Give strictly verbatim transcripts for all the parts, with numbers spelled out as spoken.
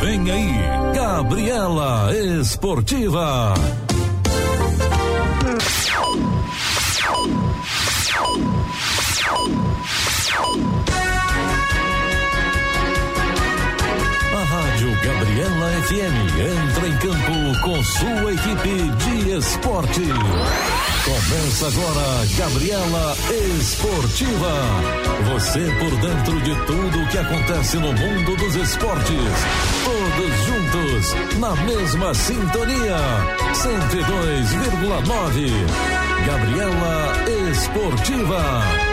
Vem aí, Gabriela Esportiva. A Rádio Gabriela F M entra em campo com sua equipe de esporte. Começa agora Gabriela Esportiva. Você por dentro de tudo o que acontece no mundo dos esportes. Todos juntos, na mesma sintonia. cento e dois vírgula nove. Gabriela Esportiva.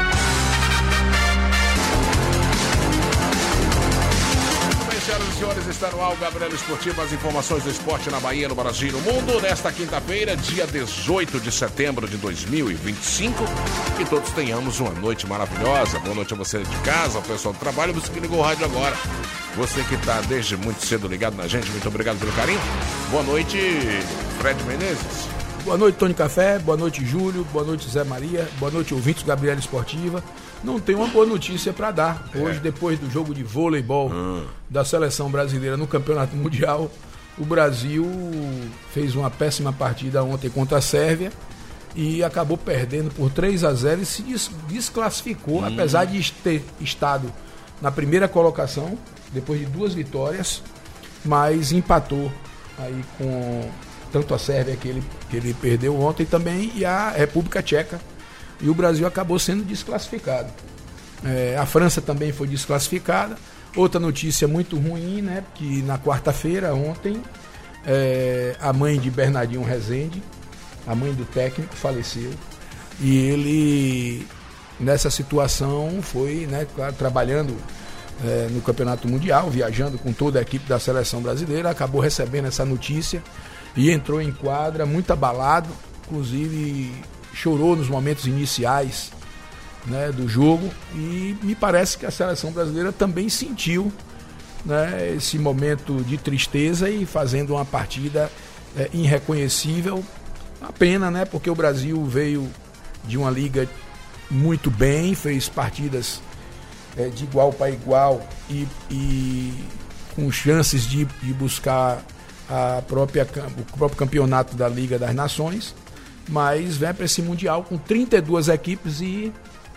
Senhoras e senhores, está no ar o Gabriela Esportiva, as informações do esporte na Bahia, no Brasil e no mundo. Nesta quinta-feira, dia dezoito de setembro de dois mil e vinte e cinco. Que todos tenhamos uma noite maravilhosa. Boa noite a você de casa, ao pessoal do trabalho, você que ligou o rádio agora. Você que está desde muito cedo ligado na gente, muito obrigado pelo carinho. Boa noite, Fred Menezes. Boa noite, Tony Café. Boa noite, Júlio. Boa noite, Zé Maria. Boa noite, ouvintes do Gabriela Esportiva. Não tem uma boa notícia para dar. Hoje, é. depois do jogo de vôleibol hum. da seleção brasileira no Campeonato Mundial, o Brasil fez uma péssima partida ontem contra a Sérvia e acabou perdendo por três a zero e se des- desclassificou, hum. apesar de ter estado na primeira colocação, depois de duas vitórias, mas empatou aí com tanto a Sérvia que ele, que ele perdeu ontem também e a República Tcheca. E o Brasil acabou sendo desclassificado. É, a França também foi desclassificada. Outra notícia muito ruim, né? Que na quarta-feira, ontem, é, a mãe de Bernardinho Rezende, a mãe do técnico, faleceu. E ele, nessa situação, foi, né, claro, trabalhando é, no Campeonato Mundial, viajando com toda a equipe da seleção brasileira, acabou recebendo essa notícia e entrou em quadra muito abalado, inclusive chorou nos momentos iniciais, né, do jogo, e me parece que a seleção brasileira também sentiu, né, esse momento de tristeza e fazendo uma partida é, irreconhecível. Uma pena, né, porque o Brasil veio de uma liga muito bem, fez partidas é, de igual para igual e, e com chances de, de buscar a própria, o próprio campeonato da Liga das Nações, mas vem para esse Mundial com trinta e duas equipes e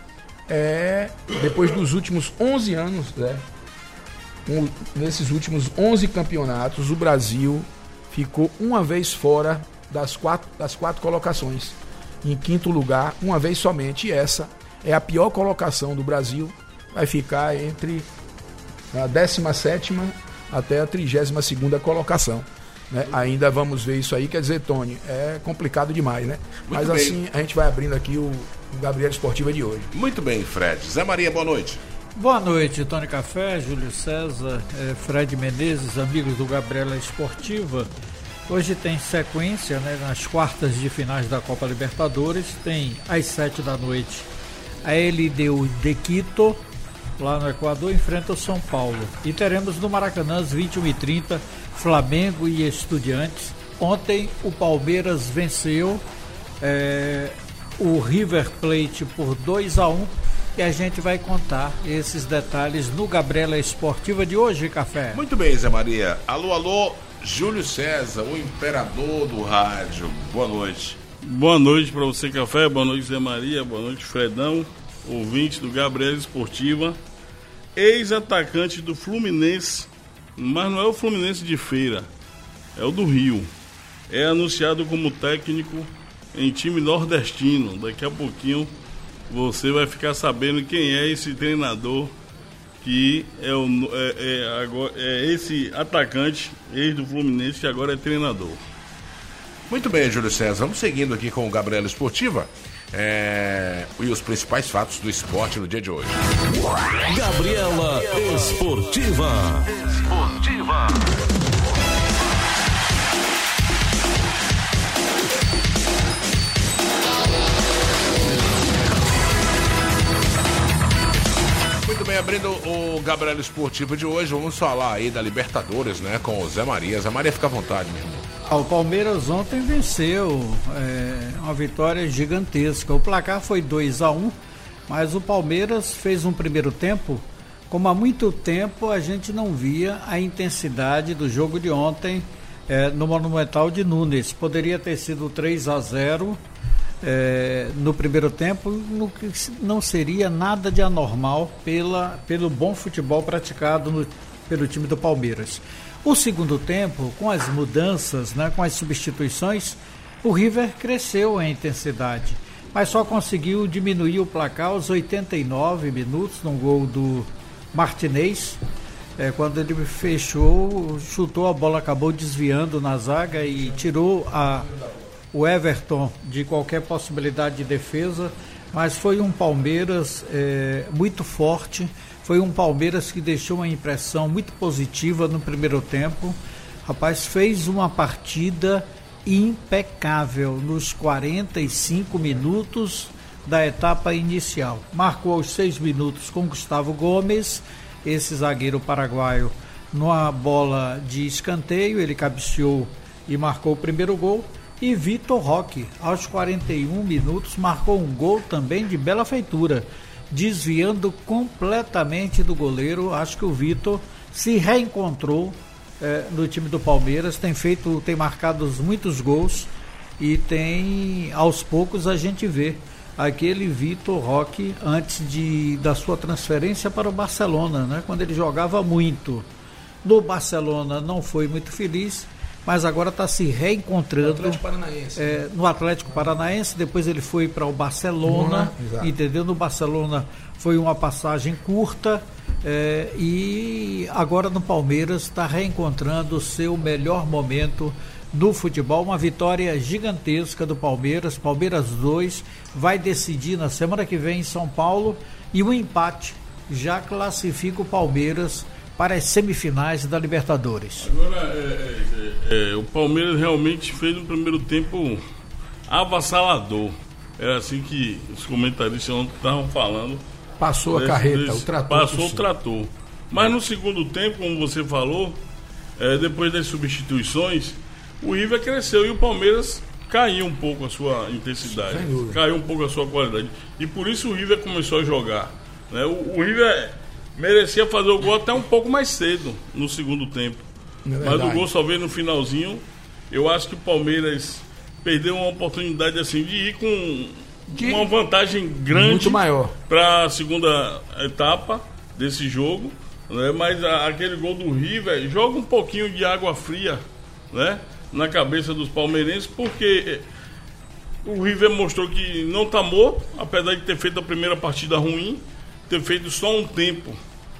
é, depois dos últimos onze anos, né, um, nesses últimos onze campeonatos, o Brasil ficou uma vez fora das quatro, das quatro colocações, em quinto lugar, uma vez somente, e essa é a pior colocação do Brasil, vai ficar entre a décima sétima até a trigésima segunda colocação. Né? Ainda vamos ver isso aí, quer dizer, Tony, é complicado demais, né? Muito Mas bem. Assim a gente vai abrindo aqui o, o Gabriela Esportiva de hoje. Muito bem, Fred. Zé Maria, boa noite. Boa noite, Tony Café, Júlio César, eh, Fred Menezes, amigos do Gabriela Esportiva. Hoje tem sequência, né, nas quartas de finais da Copa Libertadores, tem às sete da noite a L D U de Quito, lá no Equador, enfrenta o São Paulo. E teremos no Maracanã às vinte e uma e trinta Flamengo e Estudiantes. Ontem o Palmeiras venceu é, o River Plate por dois a um e a gente vai contar esses detalhes no Gabriela Esportiva de hoje, Café. Muito bem, Zé Maria. Alô, alô, Júlio César, o imperador do rádio. Boa noite. Boa noite para você, Café. Boa noite, Zé Maria. Boa noite, Fredão, ouvinte do Gabriela Esportiva. Ex-atacante do Fluminense, mas não é o Fluminense de Feira, é o do Rio. É anunciado como técnico em time nordestino. Daqui a pouquinho você vai ficar sabendo quem é esse treinador, que é, o, é, é, agora, é esse atacante ex do Fluminense que agora é treinador. Muito bem, Júlio César. Vamos seguindo aqui com o Gabriela Esportiva. É... e os principais fatos do esporte no dia de hoje. Gabriela Esportiva. Esportiva. Muito bem, abrindo o Gabriela Esportiva de hoje, vamos falar aí da Libertadores, né, com o Zé Maria. Zé Maria, fica à vontade, meu irmão. O Palmeiras ontem venceu, é, uma vitória gigantesca. O placar foi dois a um, mas o Palmeiras fez um primeiro tempo como há muito tempo a gente não via a intensidade do jogo de ontem é, no Monumental de Nunes. Poderia ter sido três a zero é, no primeiro tempo, no que não seria nada de anormal pela, pelo bom futebol praticado no, pelo time do Palmeiras. O segundo tempo, com as mudanças, né, com as substituições, o River cresceu em intensidade, mas só conseguiu diminuir o placar aos oitenta e nove minutos, num gol do Martinez. É, quando ele fechou, chutou, a bola acabou desviando na zaga e tirou a, o Everton de qualquer possibilidade de defesa, mas foi um Palmeiras é, muito forte, foi um Palmeiras que deixou uma impressão muito positiva no primeiro tempo. Rapaz, fez uma partida impecável nos quarenta e cinco minutos da etapa inicial. Marcou aos seis minutos com Gustavo Gomes, esse zagueiro paraguaio, numa bola de escanteio, ele cabeceou e marcou o primeiro gol. E Vitor Roque, aos quarenta e um minutos, marcou um gol também de bela feitura, desviando completamente do goleiro. Acho que o Vitor se reencontrou eh, no time do Palmeiras, tem feito, tem marcado muitos gols e tem, aos poucos a gente vê aquele Vitor Roque antes de, da sua transferência para o Barcelona, né? Quando ele jogava muito. No Barcelona não foi muito feliz, mas agora está se reencontrando no Atlético Paranaense. É, no Atlético Paranaense, depois ele foi para o Barcelona, uhum, entendeu? No Barcelona foi uma passagem curta, é, e agora no Palmeiras está reencontrando o seu melhor momento no futebol. Uma vitória gigantesca do Palmeiras, Palmeiras dois, vai decidir na semana que vem em São Paulo, e o empate já classifica o Palmeiras para as semifinais da Libertadores. Agora, é, é, é, o Palmeiras realmente fez um primeiro tempo avassalador. Era assim que os comentaristas ontem estavam falando. Passou desse, a carreta, desse, o trator. Passou o trator. Mas no segundo tempo, como você falou, é, depois das substituições, o River cresceu e o Palmeiras caiu um pouco a sua intensidade, caiu um pouco a sua qualidade. E por isso o River começou a jogar, né? O, o River merecia fazer o gol até um pouco mais cedo no segundo tempo, é mas o gol só veio no finalzinho. Eu acho que o Palmeiras perdeu uma oportunidade assim de ir com de uma vantagem grande para a segunda etapa desse jogo, né? Mas a, aquele gol do River joga um pouquinho de água fria, né, na cabeça dos palmeirenses, porque o River mostrou que não está morto, apesar de ter feito a primeira partida ruim, ter feito só um tempo,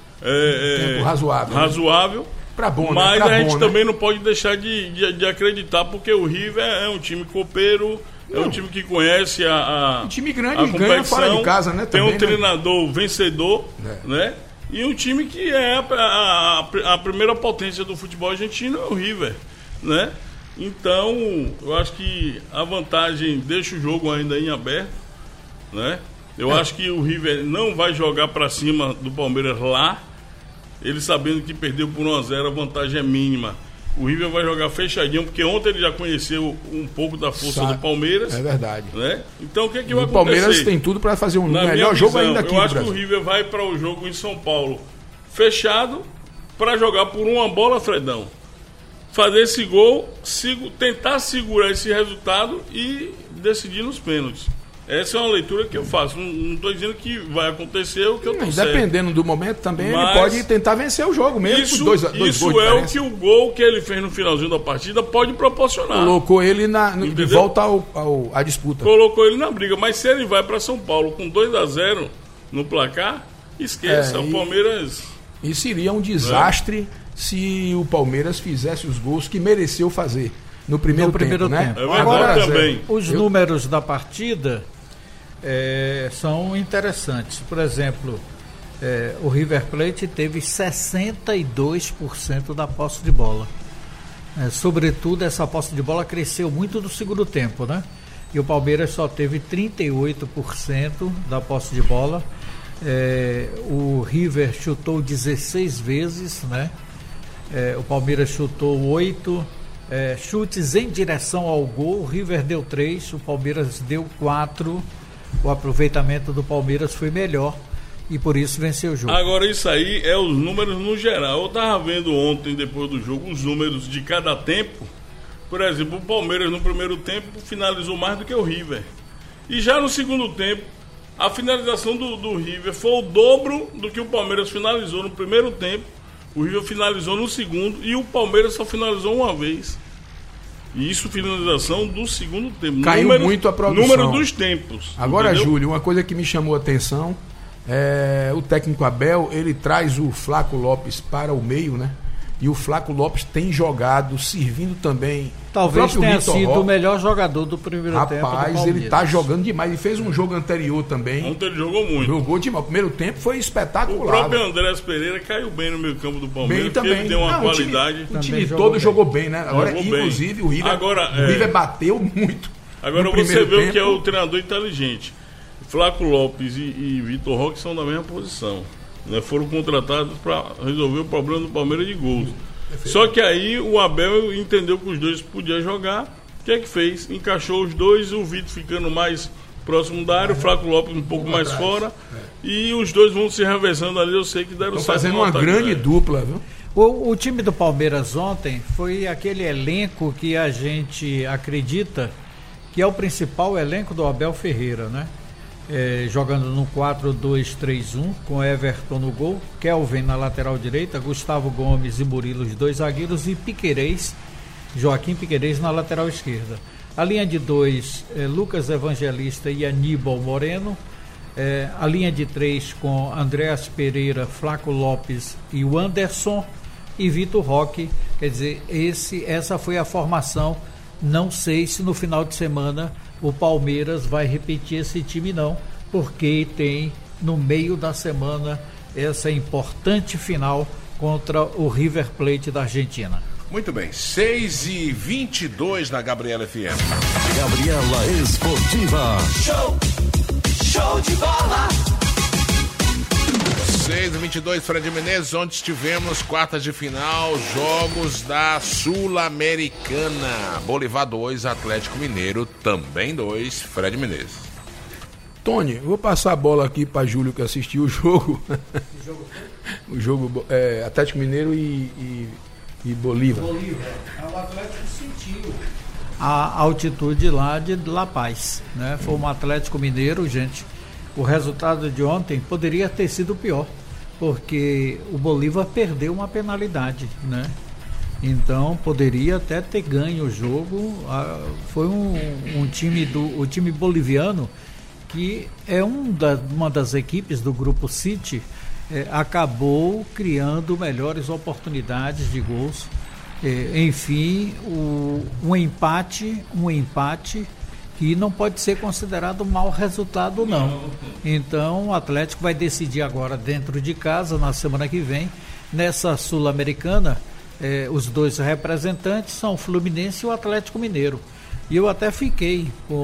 é, um tempo é, razoável, razoável né? Pra bom, mas né? Pra a gente bom, também né? não pode deixar de, de, de acreditar, porque o River é um time copeiro, não. É um time que conhece a, a, um time grande, a competição, ganha fora de casa, né? Tem também, um treinador né? vencedor, é. né? E um time que é a, a, a primeira potência do futebol argentino é o River, né? Então, eu acho que a vantagem deixa o jogo ainda em aberto, né? Eu é. acho que o River não vai jogar para cima do Palmeiras lá, ele sabendo que perdeu por um a zero, a vantagem é mínima. O River vai jogar fechadinho, porque ontem ele já conheceu um pouco da força Sabe. do Palmeiras. É verdade. Né? Então, o que, é que o vai acontecer? O Palmeiras tem tudo para fazer um Na melhor jogo visão, ainda aqui eu no acho Brasil. que o River vai para o jogo em São Paulo fechado, para jogar por uma bola, Fredão. Fazer esse gol, sigo, tentar segurar esse resultado e decidir nos pênaltis. Essa é uma leitura que eu faço. Não estou dizendo que vai acontecer o que eu estou certo. Dependendo do momento também, Mas ele pode tentar vencer o jogo mesmo. Isso, dois, dois isso é o que o gol que ele fez no finalzinho da partida pode proporcionar. Colocou ele na, no, de volta ao, ao, à disputa. Colocou ele na briga. Mas se ele vai para São Paulo com dois a zero no placar, esqueça. É, o Palmeiras... E seria um desastre é. se o Palmeiras fizesse os gols que mereceu fazer no primeiro, no primeiro tempo, tempo, né? É verdade. Agora, também. Os Eu... números da partida é, são interessantes. Por exemplo, é, o River Plate teve sessenta e dois por cento da posse de bola. É, sobretudo, essa posse de bola cresceu muito no segundo tempo, né? E o Palmeiras só teve trinta e oito por cento da posse de bola. É, o River chutou dezesseis vezes, né? É, o Palmeiras chutou oito é, chutes em direção ao gol. O River deu três, o Palmeiras deu quatro. O aproveitamento do Palmeiras foi melhor e por isso venceu o jogo. Agora isso aí é os números no geral. Eu estava vendo ontem, depois do jogo, os números de cada tempo. Por exemplo, o Palmeiras no primeiro tempo finalizou mais do que o River. E já no segundo tempo, a finalização do, do River foi o dobro do que o Palmeiras finalizou no primeiro tempo. O River finalizou no segundo e o Palmeiras só finalizou uma vez. E isso, finalização do segundo tempo. Caiu número, muito a produção. Número dos tempos. Agora, entendeu? Júlio, uma coisa que me chamou a atenção é o técnico Abel, ele traz o Flaco Lopes para o meio, né? E o Flaco Lopes tem jogado, servindo também. Talvez o tenha Vitor sido Roque. o melhor jogador do primeiro Rapaz, tempo do Palmeiras. ele tá jogando demais. Ele fez um jogo anterior também. Ontem ele jogou muito. Jogou demais. O primeiro tempo foi espetacular. O próprio Andrés Pereira caiu bem no meio campo do Palmeiras. Bem também. Ele deu uma Não, qualidade. O time, o time Também todo jogou jogou bem, né? Agora, Jogou inclusive, bem. o River, Agora, o é... River bateu muito. Agora no você primeiro vê tempo. o que é o treinador inteligente. Flaco Lopes e, e Vitor Roque são da mesma posição. Né? Foram contratados para resolver o problema do Palmeiras de gols. Só que aí o Abel entendeu que os dois podiam jogar. O que é que fez? Encaixou os dois, o Vitor ficando mais próximo da área, o Flaco Lopes um pouco mais fora. E os dois vão se revezando ali. Eu sei que deram certo. Estão fazendo uma grande dupla, viu? O, o time do Palmeiras ontem foi aquele elenco que a gente acredita que é o principal elenco do Abel Ferreira, né? É, jogando no quatro dois três um, com Everton no gol, Kelvin na lateral direita, Gustavo Gomes e Murilo, os dois zagueiros, e Piquerez, Joaquim Piquerez na lateral esquerda. A linha de dois, é, Lucas Evangelista e Aníbal Moreno. É, a linha de três com Andreas Pereira, Flaco Lopes e o Anderson e Vitor Roque. Quer dizer, esse, essa foi a formação. Não sei se no final de semana o Palmeiras vai repetir esse time, não, porque tem no meio da semana essa importante final contra o River Plate da Argentina. Muito bem, seis e vinte e dois na Gabriela F M. Gabriela Esportiva. Show, show de bola. seis e vinte e dois, Fred Menezes, onde estivemos, quartas de final, jogos da Sul-Americana. Bolivar dois, Atlético Mineiro também dois, Fred Menezes. Tony, eu vou passar a bola aqui para Júlio que assistiu o jogo. O jogo é, Atlético Mineiro e, e, e Bolívar. Bolívar, o Atlético sentiu a altitude lá de La Paz, né? Foi um Atlético Mineiro, gente. O resultado de ontem poderia ter sido pior, porque o Bolívar perdeu uma penalidade, né? Então poderia até ter ganho o jogo. Ah, foi um, um time do o time boliviano, que é um da, uma das equipes do grupo City, eh, acabou criando melhores oportunidades de gols. Eh, enfim, o, um empate, um empate que não pode ser considerado um mau resultado, não. Então o Atlético vai decidir agora dentro de casa, na semana que vem, nessa Sul-Americana. Eh, os dois representantes são o Fluminense e o Atlético Mineiro. E eu até fiquei com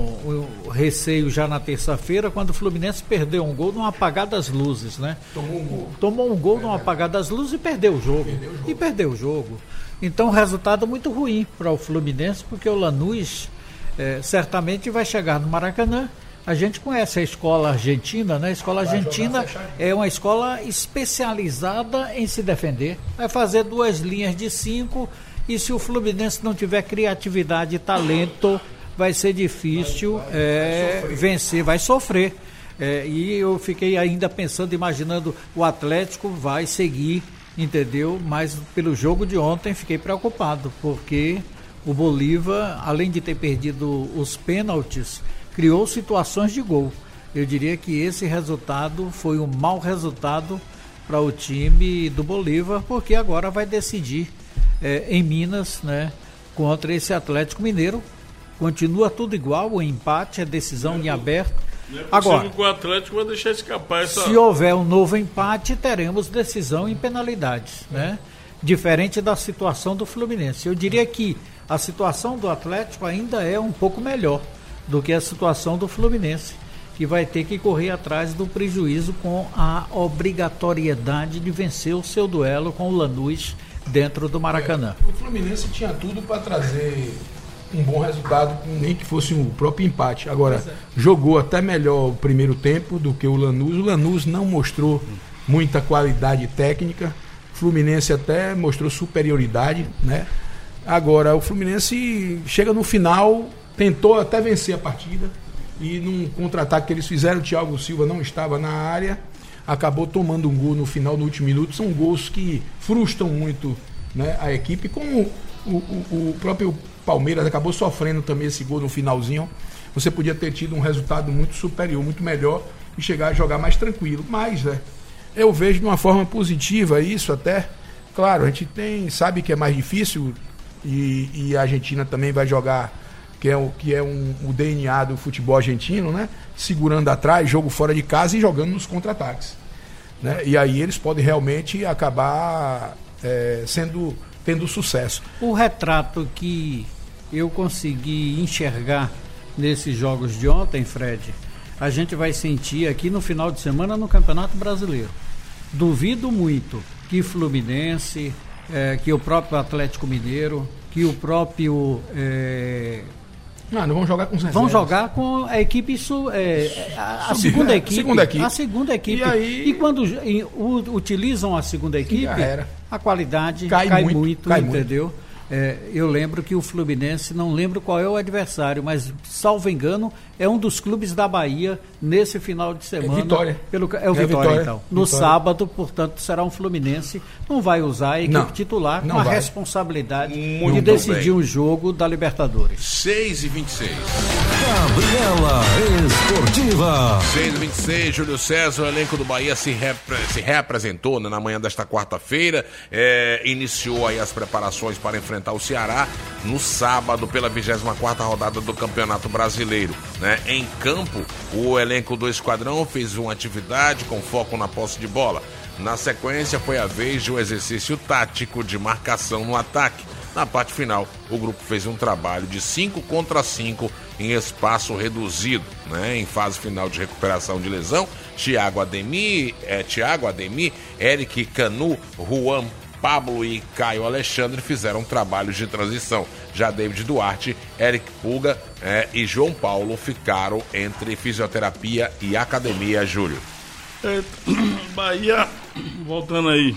o receio já na terça-feira, quando o Fluminense perdeu um gol num apagar das luzes, né? Tomou um gol. Tomou um gol num apagar das luzes e perdeu o jogo. Perdeu o jogo. E perdeu o jogo. Então, resultado muito ruim para o Fluminense, porque o Lanús é, certamente vai chegar no Maracanã. A gente conhece a escola argentina, né? A escola argentina é uma escola especializada em se defender. Vai fazer duas linhas de cinco, e se o Fluminense não tiver criatividade e talento, vai ser difícil vai, vai, é, vai vencer, vai sofrer. É, e eu fiquei ainda pensando, imaginando, o Atlético vai seguir, entendeu? Mas pelo jogo de ontem fiquei preocupado, porque o Bolívar, além de ter perdido os pênaltis, criou situações de gol. Eu diria que esse resultado foi um mau resultado para o time do Bolívar, porque agora vai decidir é, em Minas, né, contra esse Atlético Mineiro. Continua tudo igual, o empate, a decisão em aberto. Não é agora, que o Atlético vai deixar escapar essa... Se houver um novo empate, teremos decisão em penalidades, né? Diferente da situação do Fluminense. Eu diria que a situação do Atlético ainda é um pouco melhor do que a situação do Fluminense, que vai ter que correr atrás do prejuízo com a obrigatoriedade de vencer o seu duelo com o Lanús dentro do Maracanã. É, o Fluminense tinha tudo para trazer um bom resultado, nem que fosse o próprio empate. Agora, jogou até melhor o primeiro tempo do que o Lanús. O Lanús não mostrou muita qualidade técnica. O Fluminense até mostrou superioridade, né? Agora, o Fluminense chega no final, tentou até vencer a partida, e num contra-ataque que eles fizeram, o Thiago Silva não estava na área, acabou tomando um gol no final, no último minuto. São gols que frustram muito, né, a equipe, como o, o, o próprio Palmeiras acabou sofrendo também esse gol no finalzinho. Você podia ter tido um resultado muito superior, muito melhor, e chegar a jogar mais tranquilo. Mas, né, eu vejo de uma forma positiva isso até. Claro, a gente tem, sabe que é mais difícil, e, e a Argentina também vai jogar, que é, o, que é um, o D N A do futebol argentino, né? Segurando atrás, jogo fora de casa e jogando nos contra-ataques, né? E aí eles podem realmente acabar é, sendo, tendo sucesso. O retrato que eu consegui enxergar nesses jogos de ontem, Fred, a gente vai sentir aqui no final de semana no Campeonato Brasileiro. Duvido muito que Fluminense, é, que o próprio Atlético Mineiro, que o próprio... É... Não, não vão jogar com Vão jogar com a equipe, isso, é, a, a segunda equipe. Segunda equipe. A segunda equipe. E, aí... e quando em, u, utilizam a segunda equipe, a qualidade cai, cai muito, muito, cai entendeu? Muito. É, eu lembro que o Fluminense, não lembro qual é o adversário, mas, salvo engano, é um dos clubes da Bahia nesse final de semana. É Vitória. Pelo, é o é Vitória, Vitória, então. No Vitória. Sábado, portanto, será um Fluminense. Não vai usar a equipe não, titular não com a vai. responsabilidade Muito de decidir bem. um jogo da Libertadores. seis e vinte e seis. Gabriela Esportiva. seis e vinte e seis, Júlio César, o elenco do Bahia se, repre- se reapresentou, né, na manhã desta quarta-feira, é, iniciou aí as preparações para enfrentar o Ceará no sábado pela vigésima quarta rodada do Campeonato Brasileiro, né? Em campo, o elenco do Esquadrão fez uma atividade com foco na posse de bola. Na sequência, foi a vez de um exercício tático de marcação no ataque. Na parte final, o grupo fez um trabalho de cinco contra cinco em espaço reduzido, né? Em fase final de recuperação de lesão, Thiago Ademir, é, Thiago Ademir, Eric Canu, Juan Pablo e Caio Alexandre fizeram trabalhos de transição. Já David Duarte, Eric Puga é, e João Paulo ficaram entre fisioterapia e academia, Júlio. É, Bahia, voltando aí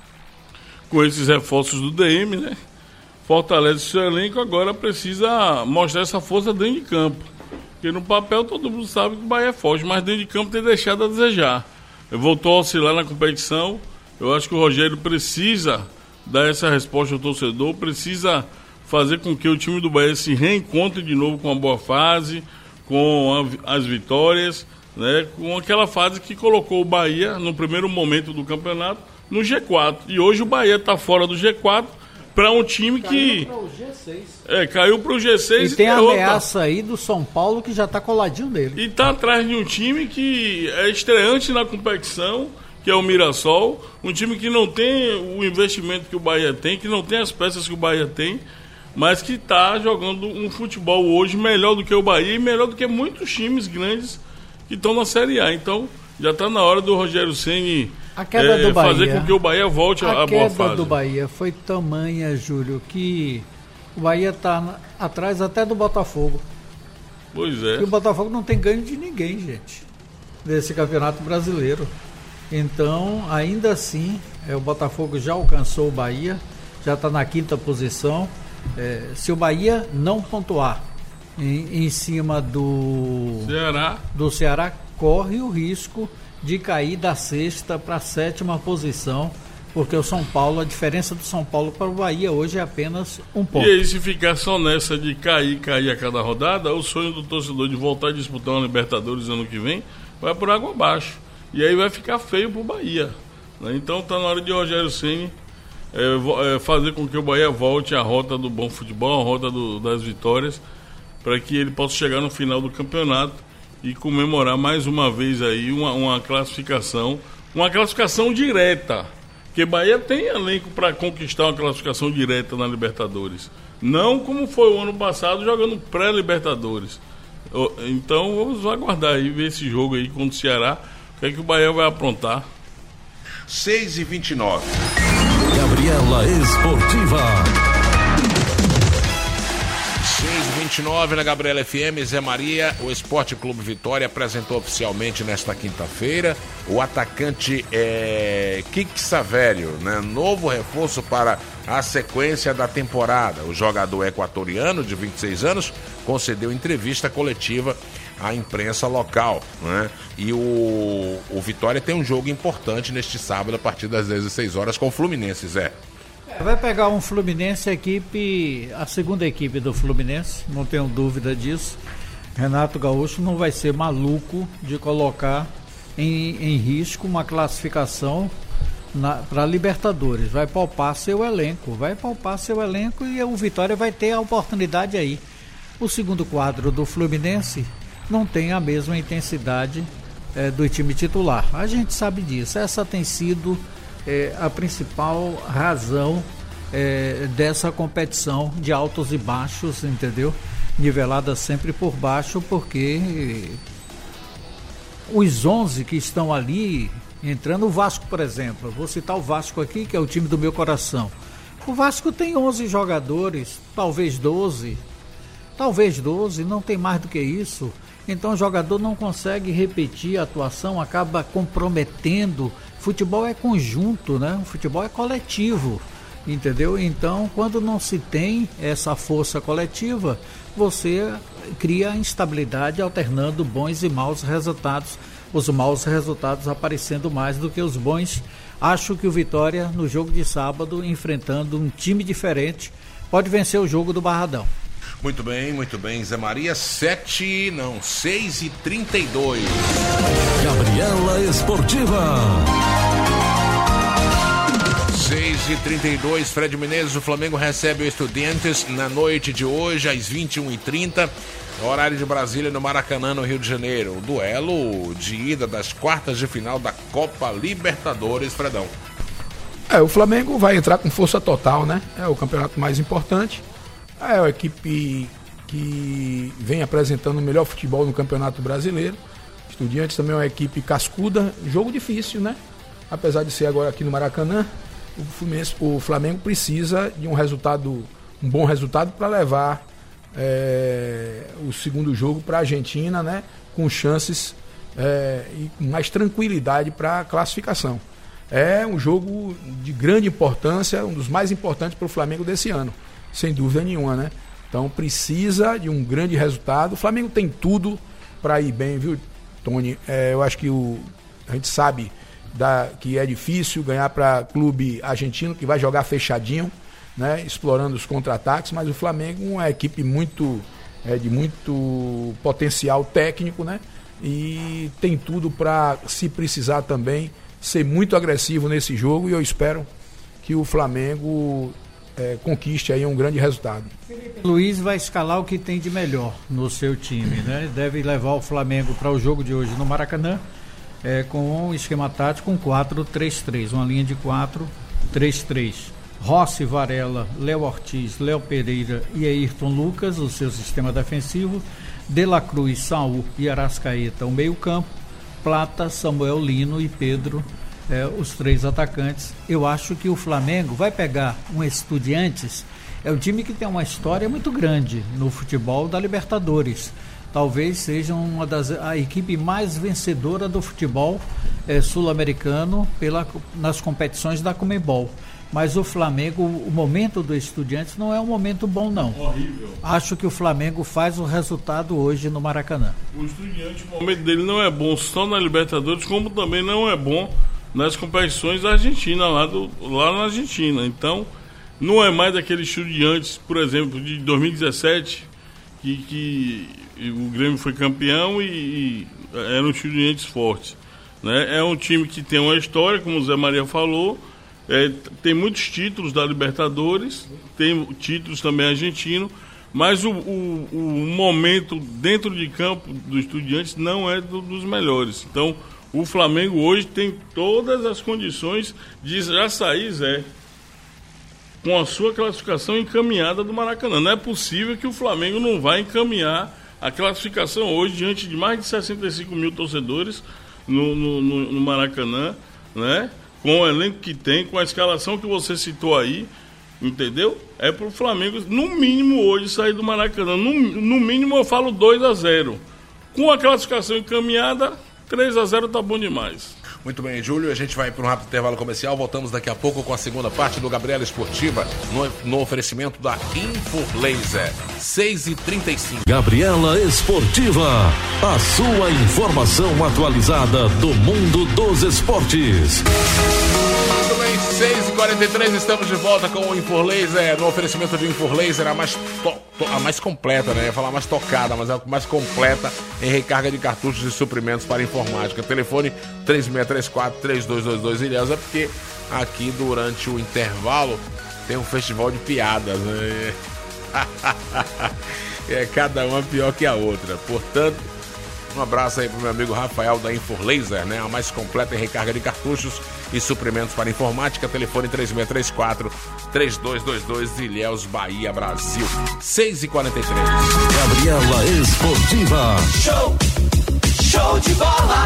com esses reforços do D M, né? Fortalece o seu elenco, agora precisa mostrar essa força dentro de campo. Porque no papel todo mundo sabe que o Bahia é forte, mas dentro de campo tem deixado a desejar. Voltou a oscilar na competição. Eu acho que o Rogério precisa dar essa resposta ao torcedor, precisa fazer com que o time do Bahia se reencontre de novo com uma boa fase, com a, as vitórias, né? Com aquela fase que colocou o Bahia, no primeiro momento do campeonato, no G quatro. E hoje o Bahia está fora do G quatro. Para um time que. Caiu para o G seis. É, caiu para o G seis. E tem a outra. ameaça aí do São Paulo que já está coladinho dele. E está atrás de um time que é estreante na competição, que é o Mirassol. Um time que não tem o investimento que o Bahia tem, que não tem as peças que o Bahia tem, mas que está jogando um futebol hoje melhor do que o Bahia e melhor do que muitos times grandes que estão na Série A. Então, já está na hora do Rogério Ceni. A queda é, do Bahia, fazer com que o Bahia volte à boa fase. A queda do Bahia foi tamanha, Júlio, que o Bahia está atrás até do Botafogo. Pois é. E o Botafogo não tem ganho de ninguém, gente, desse Campeonato Brasileiro. Então, ainda assim, é, o Botafogo já alcançou o Bahia, já está na quinta posição. É, se o Bahia não pontuar em, em cima do Ceará. do Ceará, corre o risco de cair da sexta para a sétima posição, porque o São Paulo, a diferença do São Paulo para o Bahia hoje é apenas um ponto. E aí, se ficar só nessa de cair, cair a cada rodada, o sonho do torcedor de voltar a disputar uma Libertadores ano que vem vai por água abaixo. E aí vai ficar feio pro Bahia, né? Então tá na hora de Rogério Ceni é, é, fazer com que o Bahia volte à rota do bom futebol, à rota do, das vitórias, para que ele possa chegar no final do campeonato e comemorar mais uma vez aí uma, uma classificação, uma classificação direta, porque Bahia tem elenco para conquistar uma classificação direta na Libertadores, não como foi o ano passado jogando pré-Libertadores. Então vamos aguardar aí, ver esse jogo aí contra o Ceará, o que é que o Bahia vai aprontar. seis e vinte e nove. Gabriela Esportiva. seis e vinte e nove na Gabriela F M, Zé Maria. O Esporte Clube Vitória apresentou oficialmente nesta quinta-feira o atacante é, Kik Savério, né? Novo reforço para a sequência da temporada. O jogador equatoriano de vinte e seis anos concedeu entrevista coletiva à imprensa local, né? E o, o Vitória tem um jogo importante neste sábado a partir das dezesseis horas com o Fluminense, Zé. Vai pegar um Fluminense, a equipe, a segunda equipe do Fluminense, não tenho dúvida disso. Renato Gaúcho não vai ser maluco de colocar em, em risco uma classificação para Libertadores. Vai poupar seu elenco, vai poupar seu elenco e o Vitória vai ter a oportunidade aí. O segundo quadro do Fluminense não tem a mesma intensidade é, do time titular. A gente sabe disso. Essa tem sido É, a principal razão é, dessa competição de altos e baixos, entendeu? Nivelada sempre por baixo, porque os onze que estão ali entrando, o Vasco, por exemplo, vou citar o Vasco aqui, que é o time do meu coração. O Vasco tem onze jogadores, talvez doze, talvez doze, não tem mais do que isso. Então o jogador não consegue repetir a atuação, acaba comprometendo. Futebol é conjunto, né? O futebol é coletivo, entendeu? Então, quando não se tem essa força coletiva, você cria instabilidade, alternando bons e maus resultados, os maus resultados aparecendo mais do que os bons. Acho que o Vitória, no jogo de sábado, enfrentando um time diferente, pode vencer o jogo do Barradão. Muito bem, muito bem, Zé Maria. Sete, não, seis e trinta e dois. Gabriela Esportiva. seis e trinta e dois, Fred Menezes. O Flamengo recebe o Estudiantes na noite de hoje, às vinte e uma e trinta, horário de Brasília, no Maracanã, no Rio de Janeiro. O duelo de ida das quartas de final da Copa Libertadores, Fredão. É, o Flamengo vai entrar com força total, né? É o campeonato mais importante. É a equipe que vem apresentando o melhor futebol no Campeonato Brasileiro. Estudiantes também é uma equipe cascuda. Jogo difícil, né? Apesar de ser agora aqui no Maracanã, o, Fluminense, o Flamengo precisa de um resultado, um bom resultado para levar é, o segundo jogo para a Argentina, né? Com chances é, e com mais tranquilidade para a classificação. É um jogo de grande importância, um dos mais importantes para o Flamengo desse ano. Sem dúvida nenhuma, né? Então precisa de um grande resultado. O Flamengo tem tudo para ir bem, viu, Tony? É, eu acho que o, a gente sabe da, que é difícil ganhar para clube argentino, que vai jogar fechadinho, né? Explorando os contra-ataques, mas o Flamengo é uma equipe muito, é, de muito potencial técnico, né? E tem tudo para, se precisar também, ser muito agressivo nesse jogo, e eu espero que o Flamengo É, conquiste aí um grande resultado. Luiz vai escalar o que tem de melhor no seu time, né? Deve levar o Flamengo para o jogo de hoje no Maracanã é, com um esquema tático com quatro três três, uma linha de quatro três três. Rossi, Varela, Léo Ortiz, Léo Pereira e Ayrton Lucas, o seu sistema defensivo. De la Cruz, Saul e Arrascaeta, o meio campo. Plata, Samuel Lino e Pedro, É, os três atacantes. Eu acho que o Flamengo vai pegar um Estudiantes, é um time que tem uma história muito grande no futebol da Libertadores. Talvez seja uma das a equipe mais vencedora do futebol é, sul-americano pela, nas competições da Conmebol. Mas o Flamengo, o momento do Estudiantes não é um momento bom, não. Horrível. Acho que o Flamengo faz o resultado hoje no Maracanã. O Estudiante, o momento dele não é bom só na Libertadores, como também não é bom nas competições da Argentina, lá, do, lá na Argentina. Então, não é mais daquele Estudiantes, por exemplo, de dois mil e dezessete, que, que o Grêmio foi campeão e, e eram Estudiantes fortes, né? É um time que tem uma história, como o Zé Maria falou, é, tem muitos títulos da Libertadores, tem títulos também argentinos, mas o, o, o momento dentro de campo do Estudiantes não é do, dos melhores. Então, o Flamengo hoje tem todas as condições de já sair, Zé, com a sua classificação encaminhada do Maracanã. Não é possível que o Flamengo não vá encaminhar a classificação hoje diante de mais de sessenta e cinco mil torcedores no, no, no, no Maracanã, né? Com o elenco que tem, com a escalação que você citou aí. Entendeu? É pro Flamengo, no mínimo, hoje, sair do Maracanã. No, no mínimo, eu falo dois a zero. Com a classificação encaminhada, três a zero tá bom demais. Muito bem, Júlio, a gente vai para um rápido intervalo comercial, voltamos daqui a pouco com a segunda parte do Gabriela Esportiva, no, no oferecimento da Infolaser, seis e trinta e cinco. Gabriela Esportiva, a sua informação atualizada do mundo dos esportes. Muito bem, seis e quarenta e três, estamos de volta com o Infolaser, no oferecimento de Infolaser, a mais, to, to, a mais completa, né? Eu ia falar mais tocada, mas é a mais completa em recarga de cartuchos e suprimentos para informática. Telefone três seis três quatro, três dois dois dois, Ilhéus, é porque aqui durante o intervalo tem um festival de piadas, né? É cada uma pior que a outra. Portanto, um abraço aí pro meu amigo Rafael da Infolaser, né? A mais completa em recarga de cartuchos e suprimentos para informática. Telefone três seis três quatro, três dois dois dois, Ilhéus, Bahia, Brasil. seis e quarenta e três. Gabriela Esportiva. Show! Show de bola!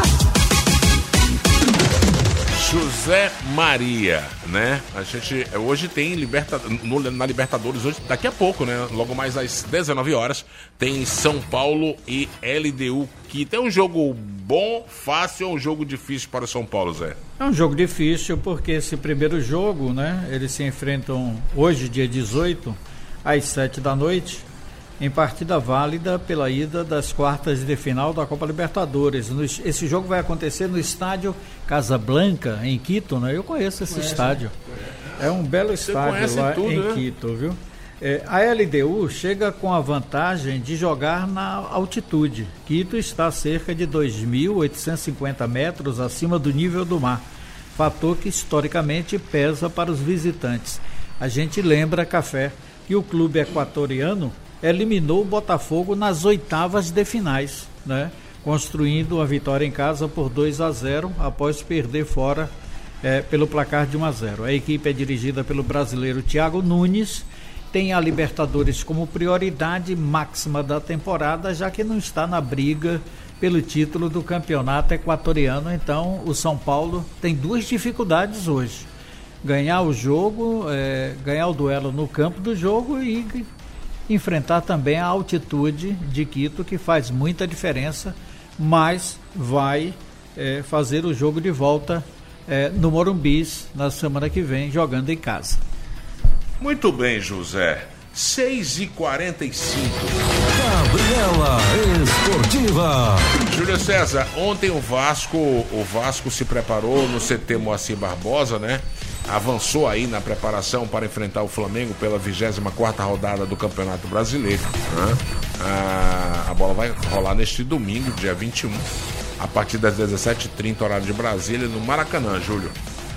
José Maria, né? A gente hoje tem liberta, no, na Libertadores, hoje, daqui a pouco, né? Logo mais às dezenove horas, tem São Paulo e L D U, que tem um jogo bom, fácil ou um jogo difícil para o São Paulo, Zé? É um jogo difícil porque esse primeiro jogo, né? Eles se enfrentam hoje, dia dezoito, às sete da noite, em partida válida pela ida das quartas de final da Copa Libertadores. Esse jogo vai acontecer no estádio Casablanca, em Quito, né? Eu conheço esse conhece, estádio. É um belo estádio lá tudo, em né? Quito, viu? É, a L D U chega com a vantagem de jogar na altitude. Quito está a cerca de dois mil oitocentos e cinquenta metros acima do nível do mar, fator que historicamente pesa para os visitantes. A gente lembra, Café, que o clube equatoriano eliminou o Botafogo nas oitavas de finais, né? Construindo uma vitória em casa por dois a zero após perder fora é, pelo placar de um a zero. A equipe é dirigida pelo brasileiro Thiago Nunes, tem a Libertadores como prioridade máxima da temporada, já que não está na briga pelo título do campeonato equatoriano. Então o São Paulo tem duas dificuldades hoje: ganhar o jogo, é, ganhar o duelo no campo do jogo e enfrentar também a altitude de Quito, que faz muita diferença, mas vai é, fazer o jogo de volta é, no Morumbi na semana que vem, jogando em casa. Muito bem, José. seis e quarenta e cinco. Gabriela Esportiva. Júlio César, ontem o Vasco, o Vasco se preparou no C T Moacir Barbosa, né? Avançou aí na preparação para enfrentar o Flamengo pela vigésima quarta rodada do Campeonato Brasileiro, né? a, a bola vai rolar neste domingo, dia vinte e um, a partir das dezessete e trinta, horário de Brasília, no Maracanã, Júlio.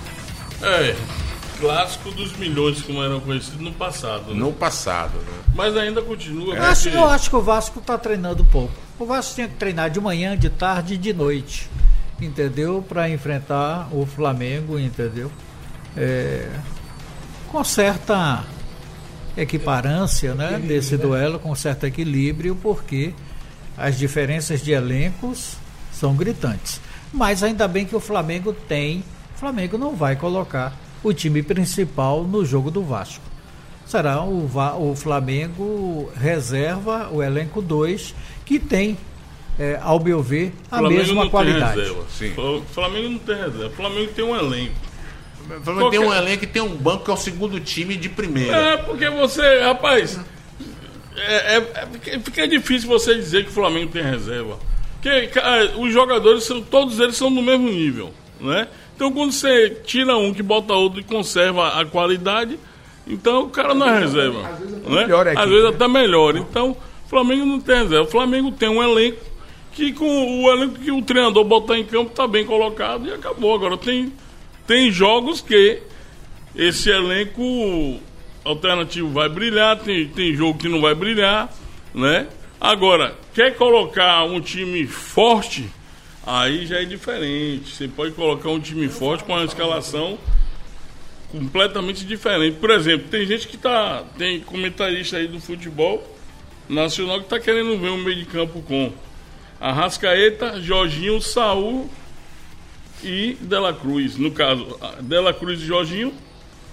É, clássico dos milhões, como eram conhecidos no passado, né? No passado, né? Mas ainda continua. É. Eu, acho, eu acho que o Vasco está treinando pouco. O Vasco tinha que treinar de manhã, de tarde e de noite, entendeu? Para enfrentar o Flamengo, entendeu? É, com certa equiparância, né, desse duelo, com certo equilíbrio, porque as diferenças de elencos são gritantes. Mas ainda bem que o Flamengo tem, o Flamengo não vai colocar o time principal no jogo do Vasco. Será o, o Flamengo reserva o elenco dois, que tem, é, ao meu ver, a mesma qualidade. Sim. O Flamengo não tem reserva, o Flamengo tem um elenco. O Flamengo tem um elenco e tem um banco que é o segundo time de primeira. É, porque você, rapaz, é, é, é, fica difícil você dizer que o Flamengo tem reserva. Porque cara, os jogadores, são, todos eles são do mesmo nível, né? Então quando você tira um que bota outro e conserva a qualidade, então o cara não é reserva. Às vezes até né? melhor. Às vezes até melhor. Então o Flamengo não tem reserva. O Flamengo tem um elenco que com o elenco que o treinador botar em campo está bem colocado e acabou. Agora tem... Tem jogos que esse elenco alternativo vai brilhar, tem, tem jogo que não vai brilhar, né? Agora, quer colocar um time forte, aí já é diferente. Você pode colocar um time forte com uma escalação completamente diferente. Por exemplo, tem gente que tá, tem comentarista aí do futebol nacional que tá querendo ver um meio de campo com Arrascaeta, Jorginho, Saúl e De La Cruz. No caso, De La Cruz e Jorginho,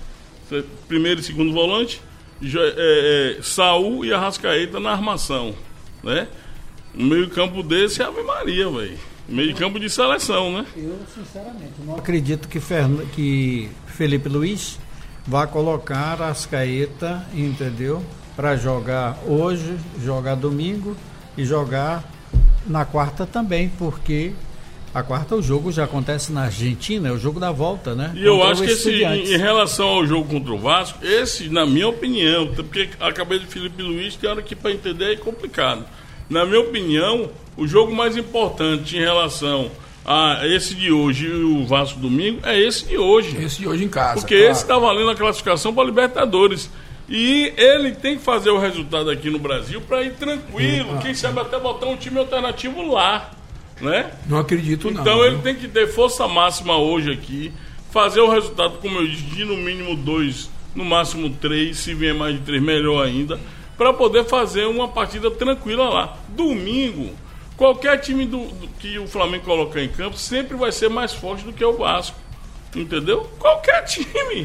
primeiro e segundo volante, é, é, Saul e Arrascaeta na armação, né? Um meio campo desse é Ave Maria, velho. Meio campo de seleção, né? Eu, sinceramente, não acredito que, Fern... que Felipe Luiz vai colocar Arrascaeta, entendeu? Para jogar hoje, jogar domingo e jogar na quarta também, porque a quarta o jogo já acontece na Argentina, é o jogo da volta, né? E eu acho que esse, em, em relação ao jogo contra o Vasco, esse, na minha opinião, porque a cabeça de Felipe Luiz tem hora que para entender é complicado. Na minha opinião, o jogo mais importante em relação a esse de hoje e o Vasco domingo é esse de hoje. Esse de hoje em casa. Porque claro. Esse está valendo a classificação para a Libertadores. E ele tem que fazer o resultado aqui no Brasil para ir tranquilo. Hum, Quem ah, sabe até botar um time alternativo lá, né? Não acredito não. Então ele viu? Tem que ter força máxima hoje aqui, fazer o resultado, como eu disse, de no mínimo dois, no máximo três, se vier mais de três, melhor ainda, para poder fazer uma partida tranquila lá. Domingo, qualquer time do, do, que o Flamengo colocar em campo sempre vai ser mais forte do que o Vasco. Entendeu? Qualquer time.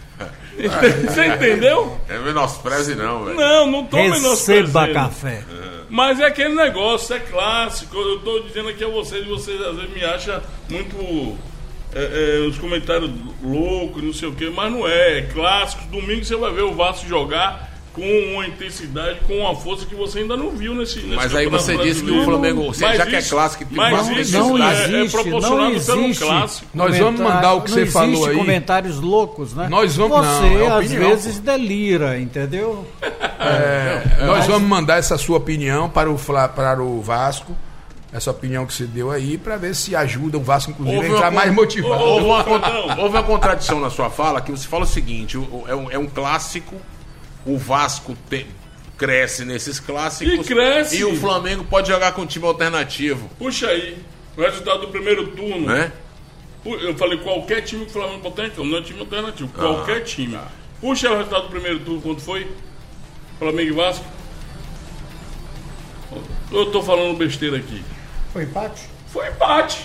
Você entendeu? É menospreze não, velho. Não, não tô menosprezendo. Receba café. Mas é aquele negócio, é clássico. Eu tô dizendo aqui a vocês, vocês às vezes me acham muito é, é, os comentários loucos, não sei o que, mas não é. É clássico. Domingo você vai ver o Vasco jogar com uma intensidade, com uma força que você ainda não viu nesse, nesse Mas aí você disse que o Flamengo, você já que é clássico, que mas Vasco isso não é, existe, é proporcionado não existe pelo clássico. Nós vamos mandar o que você falou aí. Comentários loucos, né? Nós vamos Você não, é às opinião, vezes pô. delira, entendeu? É, é, nós mas... vamos mandar essa sua opinião para o, para o Vasco, essa opinião que você deu aí, para ver se ajuda o Vasco, inclusive, houve a entrar uma, mais motivado. Houve uma, houve uma contradição na sua fala, que você fala o seguinte, é um, é um clássico, o Vasco te, cresce nesses clássicos e, cresce. E o Flamengo pode jogar com um time alternativo. Puxa aí, o resultado do primeiro turno. Né? Eu falei qualquer time que o Flamengo botar em campo, não é time alternativo, ah, qualquer time. Tá. Puxa o resultado do primeiro turno, quanto foi? Flamengo e Vasco? Eu tô falando besteira aqui. Foi empate? Foi empate.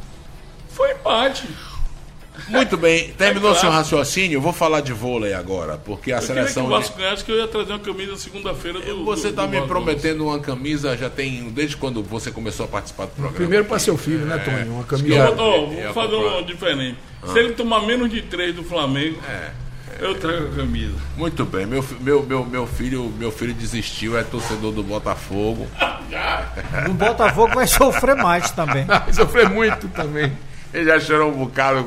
Foi empate. Muito bem, terminou é seu raciocínio. Eu vou falar de vôlei agora, porque a eu seleção. Que o Vasco ganhasse, que eu ia trazer uma camisa segunda-feira do. Você do, tá do me Vasco. prometendo uma camisa já tem. Desde quando você começou a participar do programa? Primeiro para seu filho, né, Tony? Uma camisa. Eu, ó, vou fazer uma diferente. Ah. Se ele tomar menos de três do Flamengo, é. eu trago a camisa. Muito bem, meu, meu, meu, meu, filho, meu filho desistiu, é torcedor do Botafogo. O Botafogo vai sofrer mais também. Vai sofrer muito também. Ele já chorou um bocado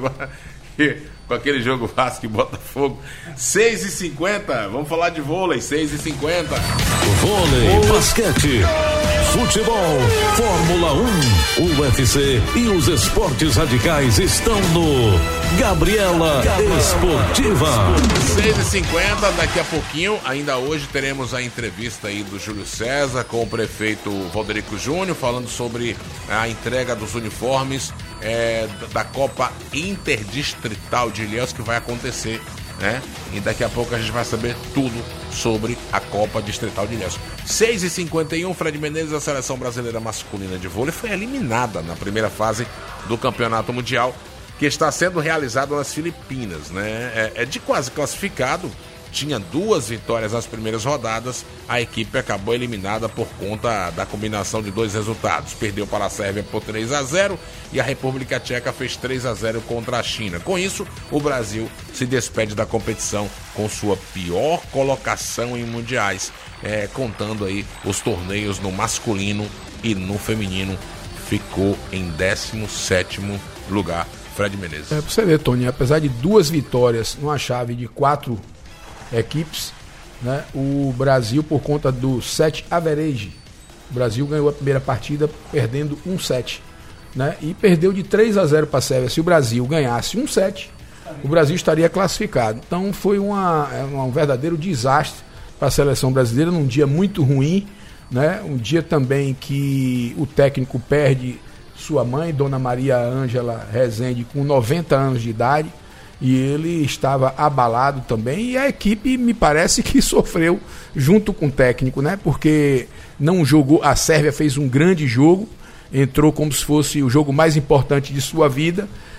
com aquele jogo Vasco e Botafogo. seis e cinquenta, vamos falar de vôlei, seis e cinquenta. Vôlei, oh. basquete, futebol, Fórmula um, U F C e os esportes radicais estão no Gabriela Esportiva. seis e cinquenta, daqui a pouquinho, ainda hoje teremos a entrevista aí do Júlio César com o prefeito Valderico Júnior, falando sobre a entrega dos uniformes é, da Copa Interdistrital de Ilhéus, que vai acontecer, né? E daqui a pouco a gente vai saber tudo sobre a Copa Distrital de Ilhéus. seis e cinquenta e um, Fred Menezes, a seleção brasileira masculina de vôlei foi eliminada na primeira fase do Campeonato Mundial, que está sendo realizado nas Filipinas, né? É, é de quase classificado, tinha duas vitórias nas primeiras rodadas, a equipe acabou eliminada por conta da combinação de dois resultados. Perdeu para a Sérvia por três a zero e a República Tcheca fez três a zero contra a China. Com isso, o Brasil se despede da competição com sua pior colocação em mundiais, é, contando aí os torneios no masculino e no feminino, ficou em décimo sétimo lugar. Fred Menezes. É, pra você ver, Tony, apesar de duas vitórias numa chave de quatro equipes, né, o Brasil, por conta do set average, o Brasil ganhou a primeira partida perdendo um set, né, e perdeu de três a zero para a Sérvia. Se o Brasil ganhasse um set, o Brasil estaria classificado. Então foi uma, um verdadeiro desastre para a seleção brasileira, num dia muito ruim, né, um dia também que o técnico perde sua mãe, Dona Maria Ângela Rezende, com noventa anos de idade, e ele estava abalado também, e a equipe me parece que sofreu junto com o técnico, né? Porque não jogou, a Sérvia fez um grande jogo, entrou como se fosse o jogo mais importante de sua vida,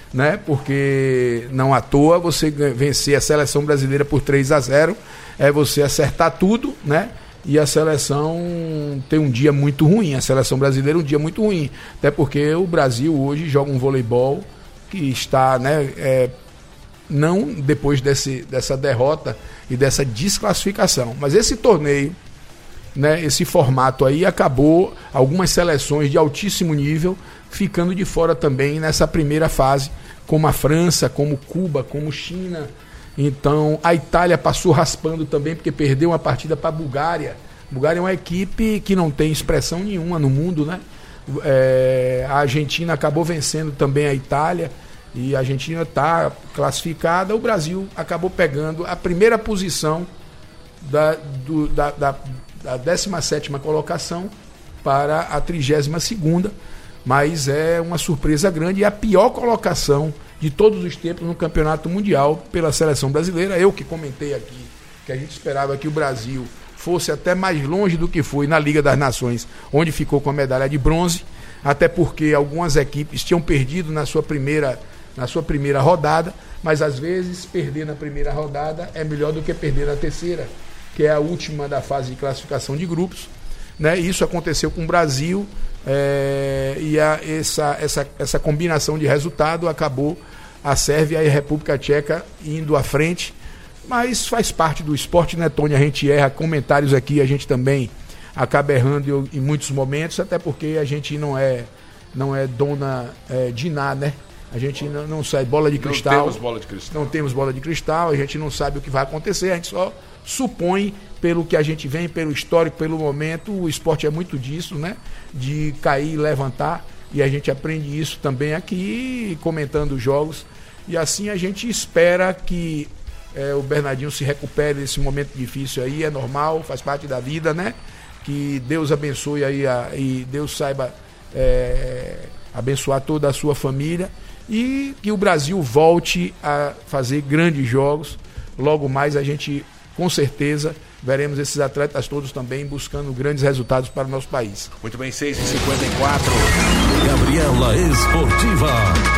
né? Porque não à toa você vencer a seleção brasileira por três a zero é você acertar tudo, né? E a seleção tem um dia muito ruim, a seleção brasileira um dia muito ruim, até porque o Brasil hoje joga um voleibol que está, né, é, não depois desse, dessa derrota e dessa desclassificação, mas esse torneio, né, esse formato aí acabou algumas seleções de altíssimo nível ficando de fora também nessa primeira fase, como a França, como Cuba, como China. Então a Itália passou raspando também porque perdeu uma partida para a Bulgária. A Bulgária é uma equipe que não tem expressão nenhuma no mundo, né? É, a Argentina acabou vencendo também a Itália e a Argentina está classificada. O Brasil acabou pegando a primeira posição da, do, da, da, da décima sétima colocação para a trigésima segunda, mas é uma surpresa grande e a pior colocação de todos os tempos no Campeonato Mundial pela seleção brasileira. Eu que comentei aqui que a gente esperava que o Brasil fosse até mais longe do que foi na Liga das Nações, onde ficou com a medalha de bronze, até porque algumas equipes tinham perdido na sua primeira, na sua primeira rodada, mas às vezes perder na primeira rodada é melhor do que perder na terceira, que é a última da fase de classificação de grupos, né? Isso aconteceu com o Brasil, é, e a, essa, essa, essa combinação de resultado acabou a Sérvia e a República Tcheca indo à frente, mas faz parte do esporte, né, Tony? A gente erra, comentários aqui, a gente também acaba errando em muitos momentos, até porque a gente não é, não é dona é, de nada, né? A gente não, não sai bola de cristal. Não temos bola de cristal. Não temos bola de cristal, a gente não sabe o que vai acontecer, a gente só supõe pelo que a gente vem, pelo histórico, pelo momento. O esporte é muito disso, né? De cair e levantar, e a gente aprende isso também aqui, comentando os jogos, e assim a gente espera que é, o Bernardinho se recupere desse momento difícil aí, é normal, faz parte da vida, né? Que Deus abençoe aí a, e Deus saiba é, abençoar toda a sua família e que o Brasil volte a fazer grandes jogos. Logo mais a gente, com certeza, veremos esses atletas todos também buscando grandes resultados para o nosso país. Muito bem, seis e cinquenta e quatro. Gabriela Esportiva.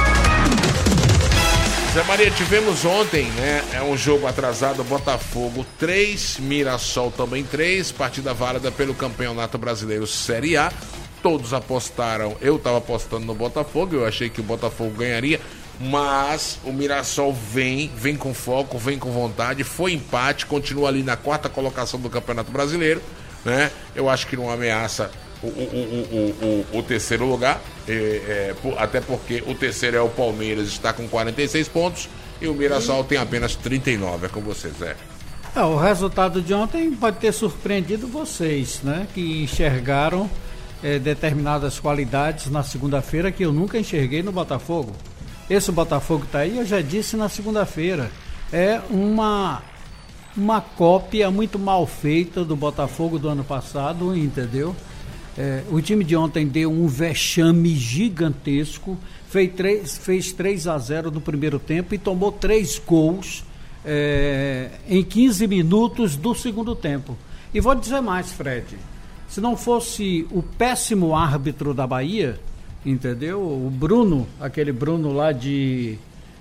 Zé Maria, tivemos ontem, né? É um jogo atrasado, Botafogo três, Mirassol também três, partida válida pelo Campeonato Brasileiro Série A. Todos apostaram, eu estava apostando no Botafogo, eu achei que o Botafogo ganharia, mas o Mirassol vem, vem com foco, vem com vontade, foi empate, continua ali na quarta colocação do Campeonato Brasileiro, né? Eu acho que não ameaça o, o, o, o, o, o terceiro lugar, é, é, até porque o terceiro é o Palmeiras, está com quarenta e seis pontos e o Mirassol tem apenas trinta e nove. É com vocês, Zé. É, o resultado de ontem pode ter surpreendido vocês, né? Que enxergaram é, determinadas qualidades na segunda-feira que eu nunca enxerguei no Botafogo. Esse Botafogo está aí, eu já disse na segunda-feira, é uma, uma cópia muito mal feita do Botafogo do ano passado, entendeu? É, o time de ontem deu um vexame gigantesco, fez três, fez três a zero no primeiro tempo e tomou três gols é, em quinze minutos do segundo tempo. E vou dizer mais, Fred, se não fosse o péssimo árbitro da Bahia, entendeu? O Bruno, aquele Bruno lá de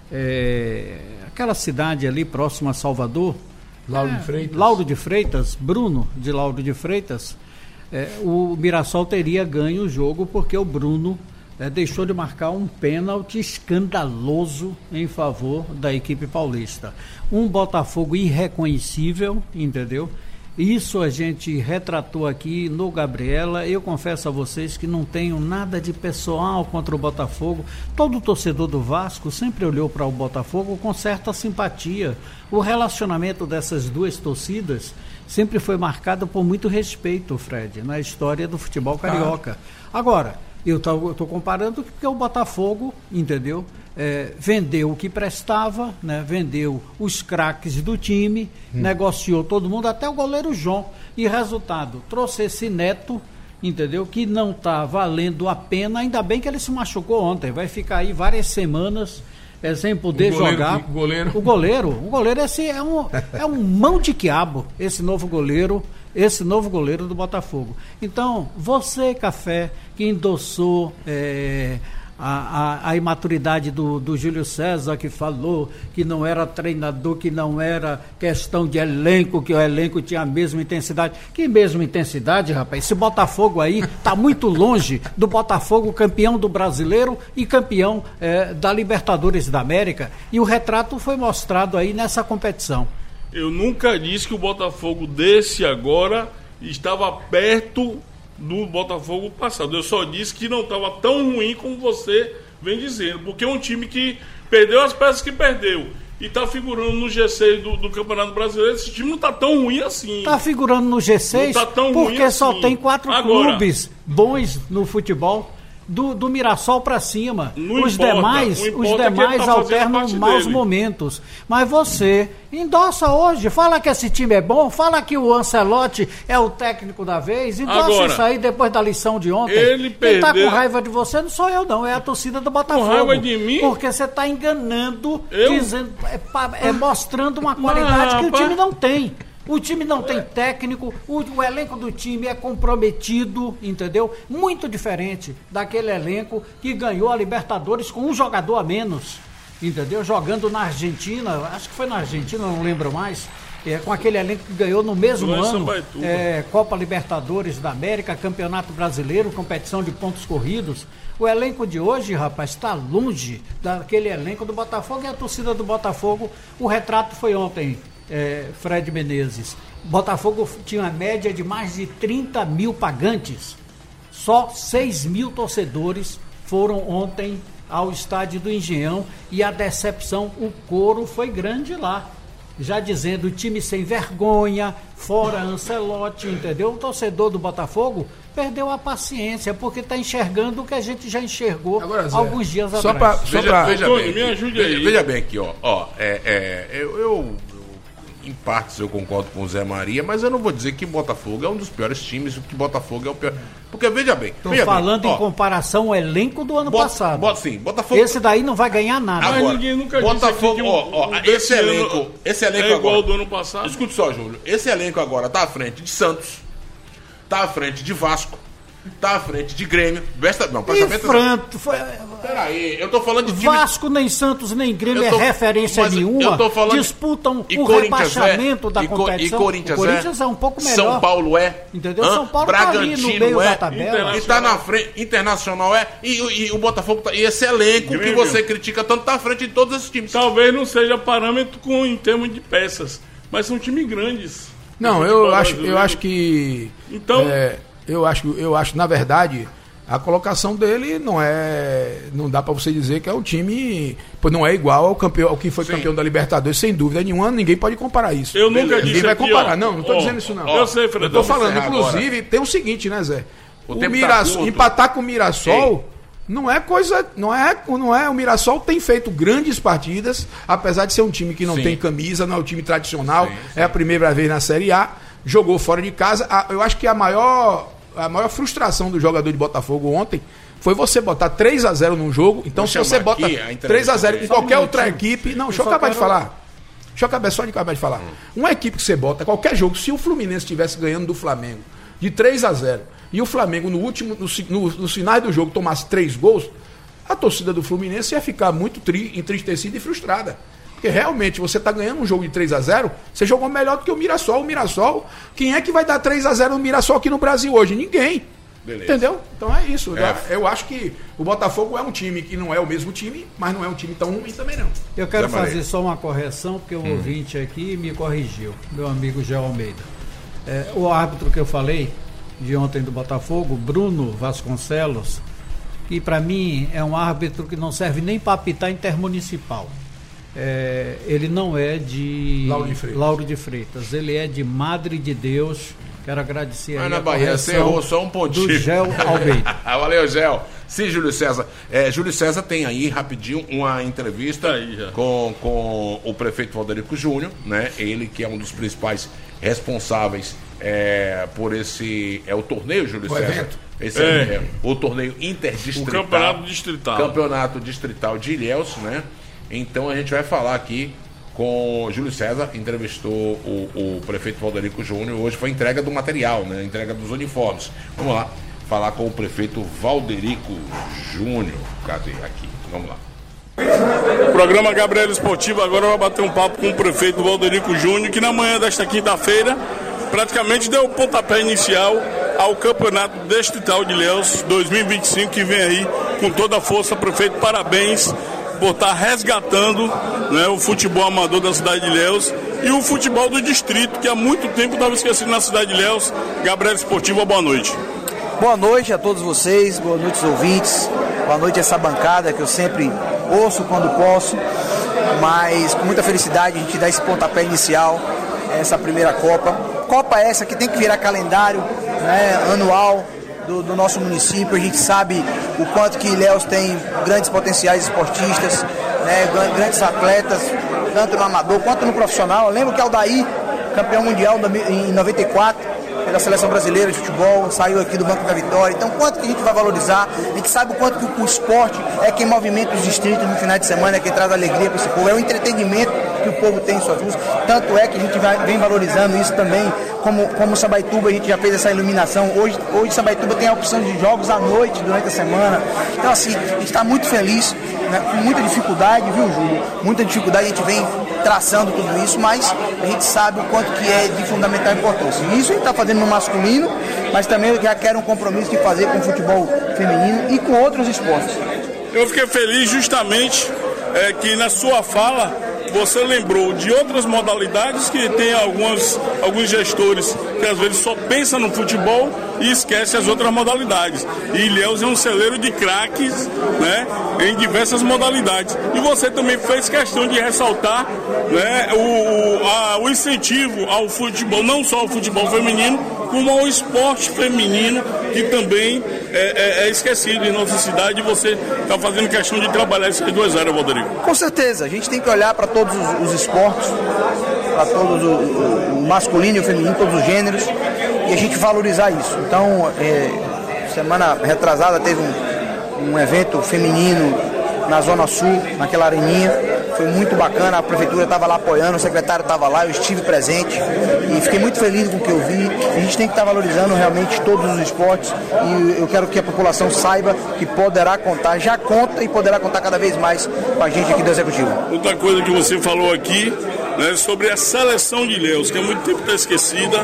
é, aquela cidade ali próxima a Salvador, Lauro é, de Freitas. Lauro de Freitas, Bruno de Lauro de Freitas, é, o Mirassol teria ganho o jogo porque o Bruno é, deixou de marcar um pênalti escandaloso em favor da equipe paulista. Um Botafogo irreconhecível, entendeu? Isso a gente retratou aqui no Gabriela. Eu confesso a vocês que não tenho nada de pessoal contra o Botafogo. Todo torcedor do Vasco sempre olhou para o Botafogo com certa simpatia. O relacionamento dessas duas torcidas sempre foi marcado por muito respeito, Fred, na história do futebol carioca. Agora, eu estou comparando porque o Botafogo, entendeu? É, vendeu o que prestava, né? Vendeu os craques do time, hum. negociou todo mundo, até o goleiro João. E resultado, trouxe esse Neto, entendeu? Que não está valendo a pena, ainda bem que ele se machucou ontem, vai ficar aí várias semanas é, sem poder o goleiro, jogar. O goleiro. O goleiro, o goleiro esse é um, é um mão de quiabo, esse novo goleiro. Esse novo goleiro do Botafogo. Então, você, Café, que endossou é, A, a, a imaturidade do, do Júlio César, que falou que não era treinador, que não era questão de elenco, que o elenco tinha a mesma intensidade. Que mesma intensidade, rapaz? Esse Botafogo aí está muito longe do Botafogo campeão do Brasileiro e campeão é, da Libertadores da América. E o retrato foi mostrado aí nessa competição. Eu nunca disse que o Botafogo desse agora estava perto do Botafogo passado. Eu só disse que não estava tão ruim como você vem dizendo, porque é um time que perdeu as peças que perdeu e está figurando no G seis do, do Campeonato Brasileiro. Esse time não está tão ruim assim. Está figurando no G seis não tá tão porque ruim só assim. tem quatro Agora, clubes bons no futebol. Do, do Mirassol para cima. Não os importa, demais, não os importa que demais ele tá alternam fazendo maus parte dele. momentos. Mas você endossa hoje, fala que esse time é bom, fala que o Ancelotti é o técnico da vez, endossa Agora, isso aí depois da lição de ontem. ele Quem tá perdeu- com raiva de você não sou eu não, é a torcida do Botafogo. raiva de mim? Porque você tá enganando, Eu? dizendo, é, pa- é mostrando uma qualidade Mas, que o rapaz. time não tem. O time não tem técnico, o, o elenco do time é comprometido, entendeu? Muito diferente daquele elenco que ganhou a Libertadores com um jogador a menos, entendeu? Jogando na Argentina, acho que foi na Argentina, não lembro mais, é, com aquele elenco que ganhou no mesmo Foi em ano Sambaituba. é, Copa Libertadores da América, Campeonato Brasileiro, competição de pontos corridos. O elenco de hoje, rapaz, está longe daquele elenco do Botafogo, e a torcida do Botafogo, o retrato foi ontem. É, Fred Menezes. Botafogo tinha uma média de mais de trinta mil pagantes. Só seis mil torcedores foram ontem ao estádio do Engenhão e a decepção, o coro foi grande lá. Já dizendo, o time sem vergonha, fora Ancelotti, entendeu? O torcedor do Botafogo perdeu a paciência, porque está enxergando o que a gente já enxergou Agora, Zé, alguns dias só atrás. pra- só Veja, pra- veja Antônio, bem, me aqui. ajude veja, aí. veja bem aqui, ó. ó é, é, eu, eu, eu, em partes, eu concordo com o Zé Maria, mas eu não vou dizer que Botafogo é um dos piores times, que Botafogo é o pior. Porque veja bem. Estou veja falando bem, em ó, comparação ao elenco do ano Bota- passado. bota- sim, Botafogo. Esse daí não vai ganhar nada. Mas Agora, ninguém nunca disse Botafogo, aqui que o- ó, ó, o esse desse ano elenco, esse elenco é igual agora, ao do ano passado. Escute só, Júlio. Esse elenco agora tá à frente de Santos, tá à frente de Vasco, tá à frente de Grêmio. Presta, não, presta E atenção. Franto, foi, Peraí, eu tô falando de time. Vasco, nem Santos, nem Grêmio Eu tô- é referência mas nenhuma. eu tô falando- Disputam E o Corinthians rebaixamento é? da E Co- competição. E Corinthians, o Corinthians é. um pouco melhor. São Paulo é. Entendeu? Hã? São Paulo tá ali no Bragantino meio é. da tabela. E tá na frente. Internacional é. E, e- e o Botafogo tá. E esse elenco que Grêmio. você critica tanto tá à frente de todos esses times. Talvez não seja parâmetro com, em termos de peças, mas são times grandes. Não, O eu futebol acho, eu brasileiro. acho que. Então- é, eu acho, eu acho, na verdade, a colocação dele não é. Não dá pra você dizer que é um time. Pô, não é igual ao, campeão, ao que foi Sim. campeão da Libertadores, sem dúvida nenhuma, ninguém pode comparar isso. Eu nunca Beleza. disse Ninguém vai aqui, comparar. ó, não, não tô ó, dizendo isso, não. Eu sei, Fredão. Eu tô falando, encerrar inclusive, tem o seguinte, né, Zé? O O tempo tá Mirassol, curto. empatar com o Mirassol. Não é coisa, não é, não é. O Mirassol tem feito grandes partidas, apesar de ser um time que não Sim. tem camisa, não é um time tradicional, Sim, sim. é a primeira vez na Série A, jogou fora de casa. A- Eu acho que a maior, a maior frustração do jogador de Botafogo ontem foi você botar três a zero num jogo. Então, Vou se você chamar bota aqui a entrevista três a zero com dele. qualquer Só um outra minutinho. equipe. Não, deixa Eu eu só acabar de quero- falar. Deixa eu acabar só de acabar de falar. Uma equipe que você bota, qualquer jogo, se o Fluminense estivesse ganhando do Flamengo de três a zero e o Flamengo no último, no, ci- no, nos finais do jogo tomasse três gols, a torcida do Fluminense ia ficar muito tri, entristecida e frustrada. Porque realmente você está ganhando um jogo de três a zero, você jogou melhor do que o Mirassol. O Mirassol, quem é que vai dar três a zero no Mirassol aqui no Brasil hoje? Ninguém. Beleza. Entendeu? Então é isso. É. Eu acho que o Botafogo é um time que não é o mesmo time, mas não é um time tão ruim também não. Eu quero Zé Maria. fazer só uma correção, porque o Hum. ouvinte aqui me corrigiu, meu amigo Gé Almeida. É, o árbitro que eu falei de ontem do Botafogo, Bruno Vasconcelos, que para mim é um árbitro que não serve nem para apitar intermunicipal. É, ele não é de Lauro de Freitas. Lauro de Freitas, ele é de Madre de Deus. Quero agradecer Mas aí na a Bahia você correção errou só um pontinho. do Gé Almeida. Valeu, Gel. Sim, Júlio César. É, Júlio César tem aí, rapidinho, uma entrevista Tá aí já. com, com o prefeito Valderico Júnior, né? Ele que é um dos principais responsáveis é, por esse... É o torneio, Júlio O César? evento. Esse é, É. é o torneio interdistrital. O campeonato distrital. Campeonato distrital de Ilhéus, né? Então a gente vai falar aqui com o Júlio César, entrevistou o, o prefeito Valderico Júnior. Hoje foi a entrega do material, né? A entrega dos uniformes. Vamos lá. falar com o prefeito Valderico Júnior. Cadê aqui? Vamos lá. O programa Gabriela Esportiva agora vai bater um papo com o prefeito Valderico Júnior, que na manhã desta quinta-feira praticamente deu o pontapé inicial ao Campeonato Distrital de Ilhéus dois mil e vinte e cinco, que vem aí com toda a força. Prefeito, parabéns por estar resgatando, né, o futebol amador da cidade de Ilhéus e o futebol do distrito, que há muito tempo estava esquecido na cidade de Ilhéus. Gabriela Esportiva, boa noite. Boa noite a todos vocês, boa noite aos ouvintes, boa noite a essa bancada que eu sempre ouço quando posso, mas com muita felicidade a gente dá esse pontapé inicial, essa primeira Copa. Copa essa que tem que virar calendário, né, anual do, do nosso município. A gente sabe o quanto que Ilhéus tem grandes potenciais esportistas, né, grandes atletas, tanto no amador quanto no profissional. Eu lembro que Aldair, campeão mundial em noventa e quatro, da seleção brasileira de futebol, saiu aqui do Banco da Vitória. Então, quanto que a gente vai valorizar? A gente sabe o quanto que o esporte é quem movimenta os distritos no final de semana, é quem traz alegria para esse povo, é o entretenimento que o povo tem em suas ruas. Tanto é que a gente vai, vem valorizando isso também, como, como Sambaituba, a gente já fez essa iluminação. Hoje, hoje Sambaituba tem a opção de jogos à noite, durante a semana. Então, assim, a gente está muito feliz, né, com muita dificuldade, viu, Júlio? Muita dificuldade, a gente vem traçando tudo isso, mas a gente sabe o quanto que é de fundamental importância. E isso a gente está fazendo no masculino, mas também eu já quero um compromisso de fazer com o futebol feminino e com outros esportes. Eu fiquei feliz justamente é, que na sua fala você lembrou de outras modalidades que tem algumas, alguns gestores que às vezes só pensam no futebol e esquecem as outras modalidades. E Ilhéus é um celeiro de craques, né, em diversas modalidades. E você também fez questão de ressaltar, né, o, a, o incentivo ao futebol, não só ao futebol feminino, como ao esporte feminino, que também é, é, é esquecido em nossa cidade. E você está fazendo questão de trabalhar essas duas áreas, Valderico. Com certeza, a gente tem que olhar para todos os, os esportes, para todos o, o masculino e o feminino, todos os gêneros, e a gente valorizar isso. Então, é, semana retrasada teve um, um evento feminino na Zona Sul, naquela areninha. Foi muito bacana, a prefeitura estava lá apoiando, o secretário estava lá, eu estive presente e fiquei muito feliz com o que eu vi. A gente tem que estar valorizando realmente todos os esportes e eu quero que a população saiba que poderá contar, já conta e poderá contar cada vez mais com a gente aqui do Executivo. Outra coisa que você falou aqui, né, sobre a seleção de Ilhéus, que há muito tempo está esquecida.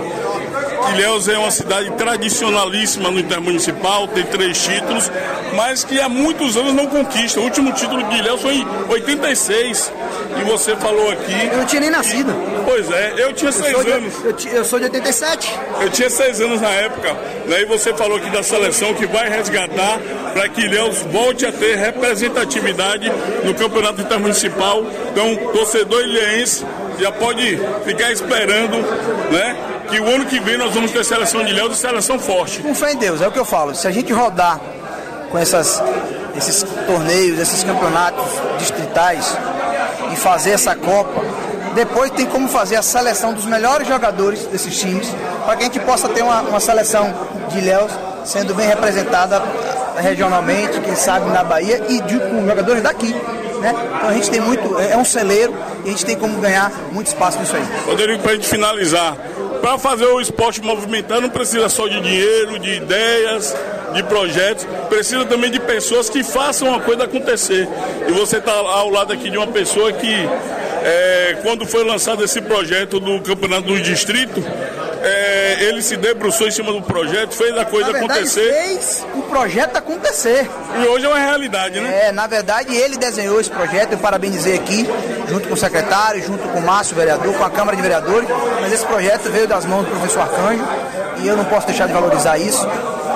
Ilhéus é uma cidade tradicionalíssima no intermunicipal, tem três títulos, mas que há muitos anos não conquista. O último título de Ilhéus foi em oitenta e seis, e você falou aqui... Eu não tinha nem nascido. Pois é, eu tinha seis eu anos. De, eu, eu sou de oitenta e sete. Eu tinha seis anos na época, né, e você falou aqui da seleção que vai resgatar para que Ilhéus volte a ter representatividade no campeonato intermunicipal. Então, torcedor ilhéense já pode ficar esperando, né, que o ano que vem nós vamos ter seleção de Ilhéus e seleção forte. Com fé em Deus, é o que eu falo. Se a gente rodar com essas, esses torneios, esses campeonatos distritais e fazer essa Copa, depois tem como fazer a seleção dos melhores jogadores desses times, para que a gente possa ter uma, uma seleção de Ilhéus sendo bem representada regionalmente, quem sabe na Bahia, e de, com jogadores daqui, né? Então a gente tem muito, é um celeiro e a gente tem como ganhar muito espaço nisso aí. Rodrigo, para a gente finalizar, para fazer o esporte movimentar não precisa só de dinheiro, de ideias, de projetos, precisa também de pessoas que façam a coisa acontecer. E você está ao lado aqui de uma pessoa que, é, quando foi lançado esse projeto do Campeonato do Distrito, é, ele se debruçou em cima do projeto, fez a coisa na verdade, acontecer. Fez o projeto acontecer. E hoje é uma realidade, né? É, na verdade, ele desenhou esse projeto, eu parabenizei aqui, junto com o secretário, junto com o Márcio, vereador, com a Câmara de Vereadores, mas esse projeto veio das mãos do professor Arcanjo e eu não posso deixar de valorizar isso.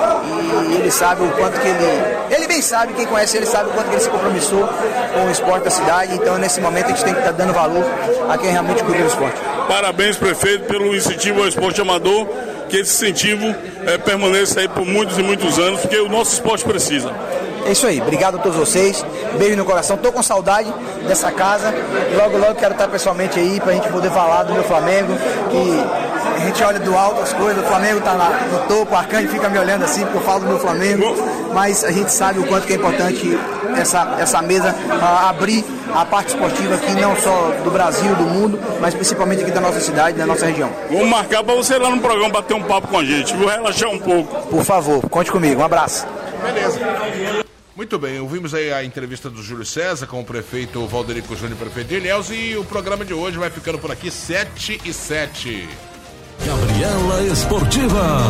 E ele sabe o quanto que ele... Ele bem sabe, quem conhece ele sabe o quanto que ele se compromissou com o esporte da cidade. Então, nesse momento, a gente tem que estar dando valor a quem realmente cuida do esporte. Parabéns, prefeito, pelo incentivo ao esporte amador. Que esse incentivo é, permaneça aí por muitos e muitos anos, porque o nosso esporte precisa. É isso aí, obrigado a todos vocês, beijo no coração, tô com saudade dessa casa e logo logo quero estar pessoalmente aí pra gente poder falar do meu Flamengo, que a gente olha do alto as coisas, o Flamengo tá lá no topo, o Arcanjo fica me olhando assim porque eu falo do meu Flamengo, mas a gente sabe o quanto que é importante essa, essa mesa abrir a parte esportiva aqui, não só do Brasil, do mundo, mas principalmente aqui da nossa cidade, da nossa região. Vou marcar para você ir lá no programa bater um papo com a gente, vou relaxar um pouco. Por favor, conte comigo, um abraço. Beleza. Muito bem, ouvimos aí a entrevista do Júlio César com o prefeito Valderico Júnior, prefeito de Ilhéus, e o programa de hoje vai ficando por aqui, sete e sete. Gabriela Esportiva.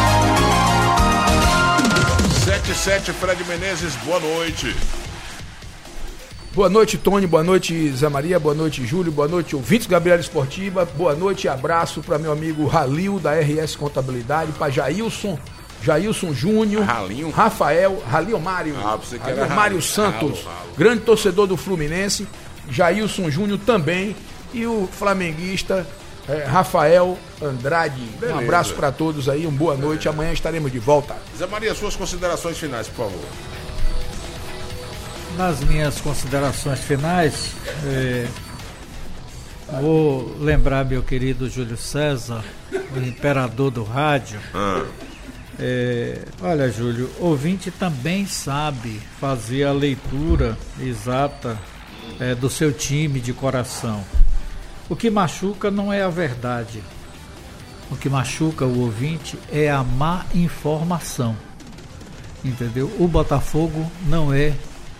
sete e sete, Fred Menezes, boa noite. Boa noite, Tony, boa noite, Zé Maria, boa noite, Júlio, boa noite, ouvintes Gabriela Esportiva, boa noite e abraço para meu amigo Ralil, da R S Contabilidade, para Jailson, Jailson Júnior, Ralinho. Rafael, Ralil Mário, Ah, você que era Ralil Mário Ralo, Santos, Ralo, Ralo. grande torcedor do Fluminense, Jailson Júnior também, e o flamenguista é, Rafael Andrade. Beleza. Um abraço para todos aí, uma boa noite, amanhã estaremos de volta. Zé Maria, suas considerações finais, por favor. Nas minhas considerações finais, é, vou lembrar meu querido Júlio César, o imperador do rádio. Ah. É, olha, Júlio, ouvinte também sabe fazer a leitura exata é, do seu time de coração. O que machuca não é a verdade. O que machuca o ouvinte é a má informação. Entendeu? O Botafogo não é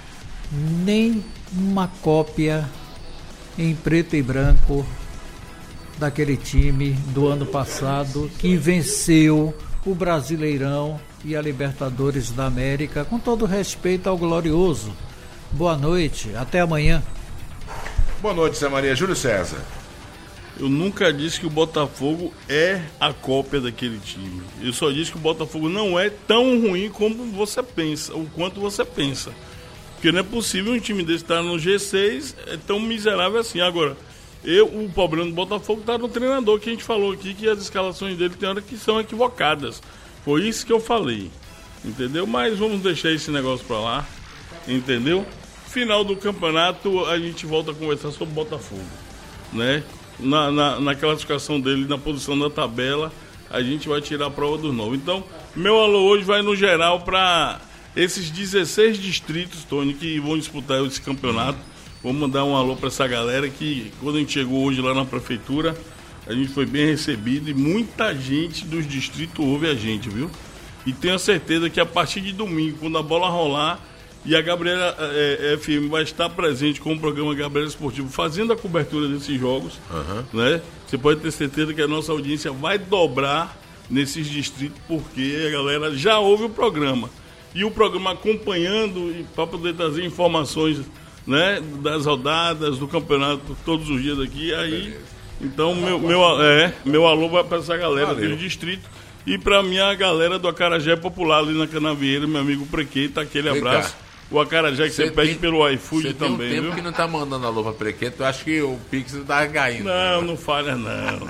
nem uma cópia em preto e branco daquele time do ano passado que venceu o Brasileirão e a Libertadores da América, com todo respeito ao glorioso. Boa noite, até amanhã. Boa noite, Zé Maria. Júlio César. Eu nunca disse que o Botafogo é a cópia daquele time. Eu só disse que o Botafogo não é tão ruim como você pensa, o quanto você pensa. Porque não é possível um time desse estar no G seis é tão miserável assim. Agora, eu, o problema do Botafogo está no treinador, que a gente falou aqui, que as escalações dele tem hora que são equivocadas. Foi isso que eu falei. Entendeu? Mas vamos deixar esse negócio para lá. Entendeu? Final do campeonato, a gente volta a conversar sobre o Botafogo. Né? Na, na, na classificação dele, na posição da tabela, a gente vai tirar a prova dos novos. Então, meu alô hoje vai no geral para esses dezesseis distritos, Tony, que vão disputar esse campeonato. Vou mandar um alô para essa galera que, quando a gente chegou hoje lá na prefeitura, a gente foi bem recebido e muita gente dos distritos ouve a gente, viu? E tenho certeza que a partir de domingo, quando a bola rolar e a Gabriela é, F M vai estar presente com o programa Gabriela Esportivo, fazendo a cobertura desses jogos, uhum. né? Você pode ter certeza que a nossa audiência vai dobrar nesses distritos, porque a galera já ouve o programa. E o programa acompanhando para poder trazer informações, né, das rodadas, do campeonato, todos os dias aqui. Aí, então, meu, meu, é, meu alô vai para essa galera do distrito e para minha galera do Acarajé Popular ali na Canavieira, meu amigo Prequeta, aquele abraço. O Acarajé que você pede tem, pelo iFood também, viu? Tem um tempo que não tá mandando alô para Prequeta, eu acho que o Pix não tá caindo. Não, não falha não.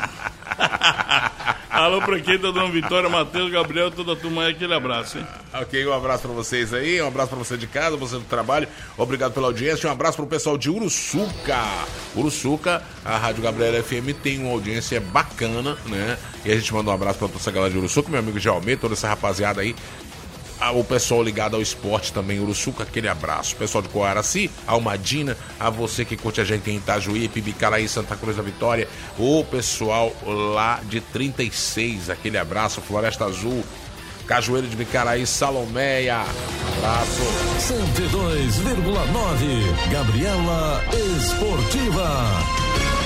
Alô, Prequeta, Dona Vitória, Matheus, Gabriel, toda a turma aí, aquele abraço, hein? Ok, um abraço pra vocês aí, um abraço pra você de casa, você do trabalho, obrigado pela audiência, um abraço pro pessoal de Uruçuca. Uruçuca, a Rádio Gabriela F M tem uma audiência bacana, né? E a gente manda um abraço pra toda essa galera de Uruçuca, meu amigo Jalmê, toda essa rapaziada aí. O pessoal ligado ao esporte também, Uruçuca, aquele abraço. O pessoal de Coaraci, Almadina, a você que curte a gente em Itajuí, Pibicaraí, Santa Cruz da Vitória. O pessoal lá de trinta e seis, aquele abraço. Floresta Azul, Cajueiro de Bicaraí, Salomeia, abraço. cento e dois vírgula nove, Gabriela Esportiva.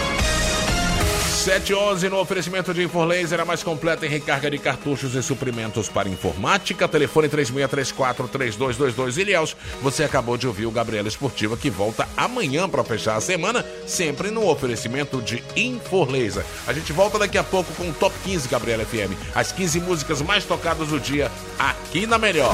sete e onze no oferecimento de Inforlaser, a mais completa em recarga de cartuchos e suprimentos para informática. Telefone três seis três quatro, três dois dois dois. Ilhéus, você acabou de ouvir o Gabriela Esportiva, que volta amanhã para fechar a semana, sempre no oferecimento de Inforlaser. A gente volta daqui a pouco com o Top quinze Gabriela F M, as quinze músicas mais tocadas do dia, aqui na Melhor.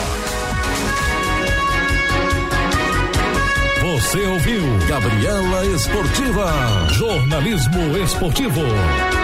Você ouviu Gabriela Esportiva, jornalismo esportivo.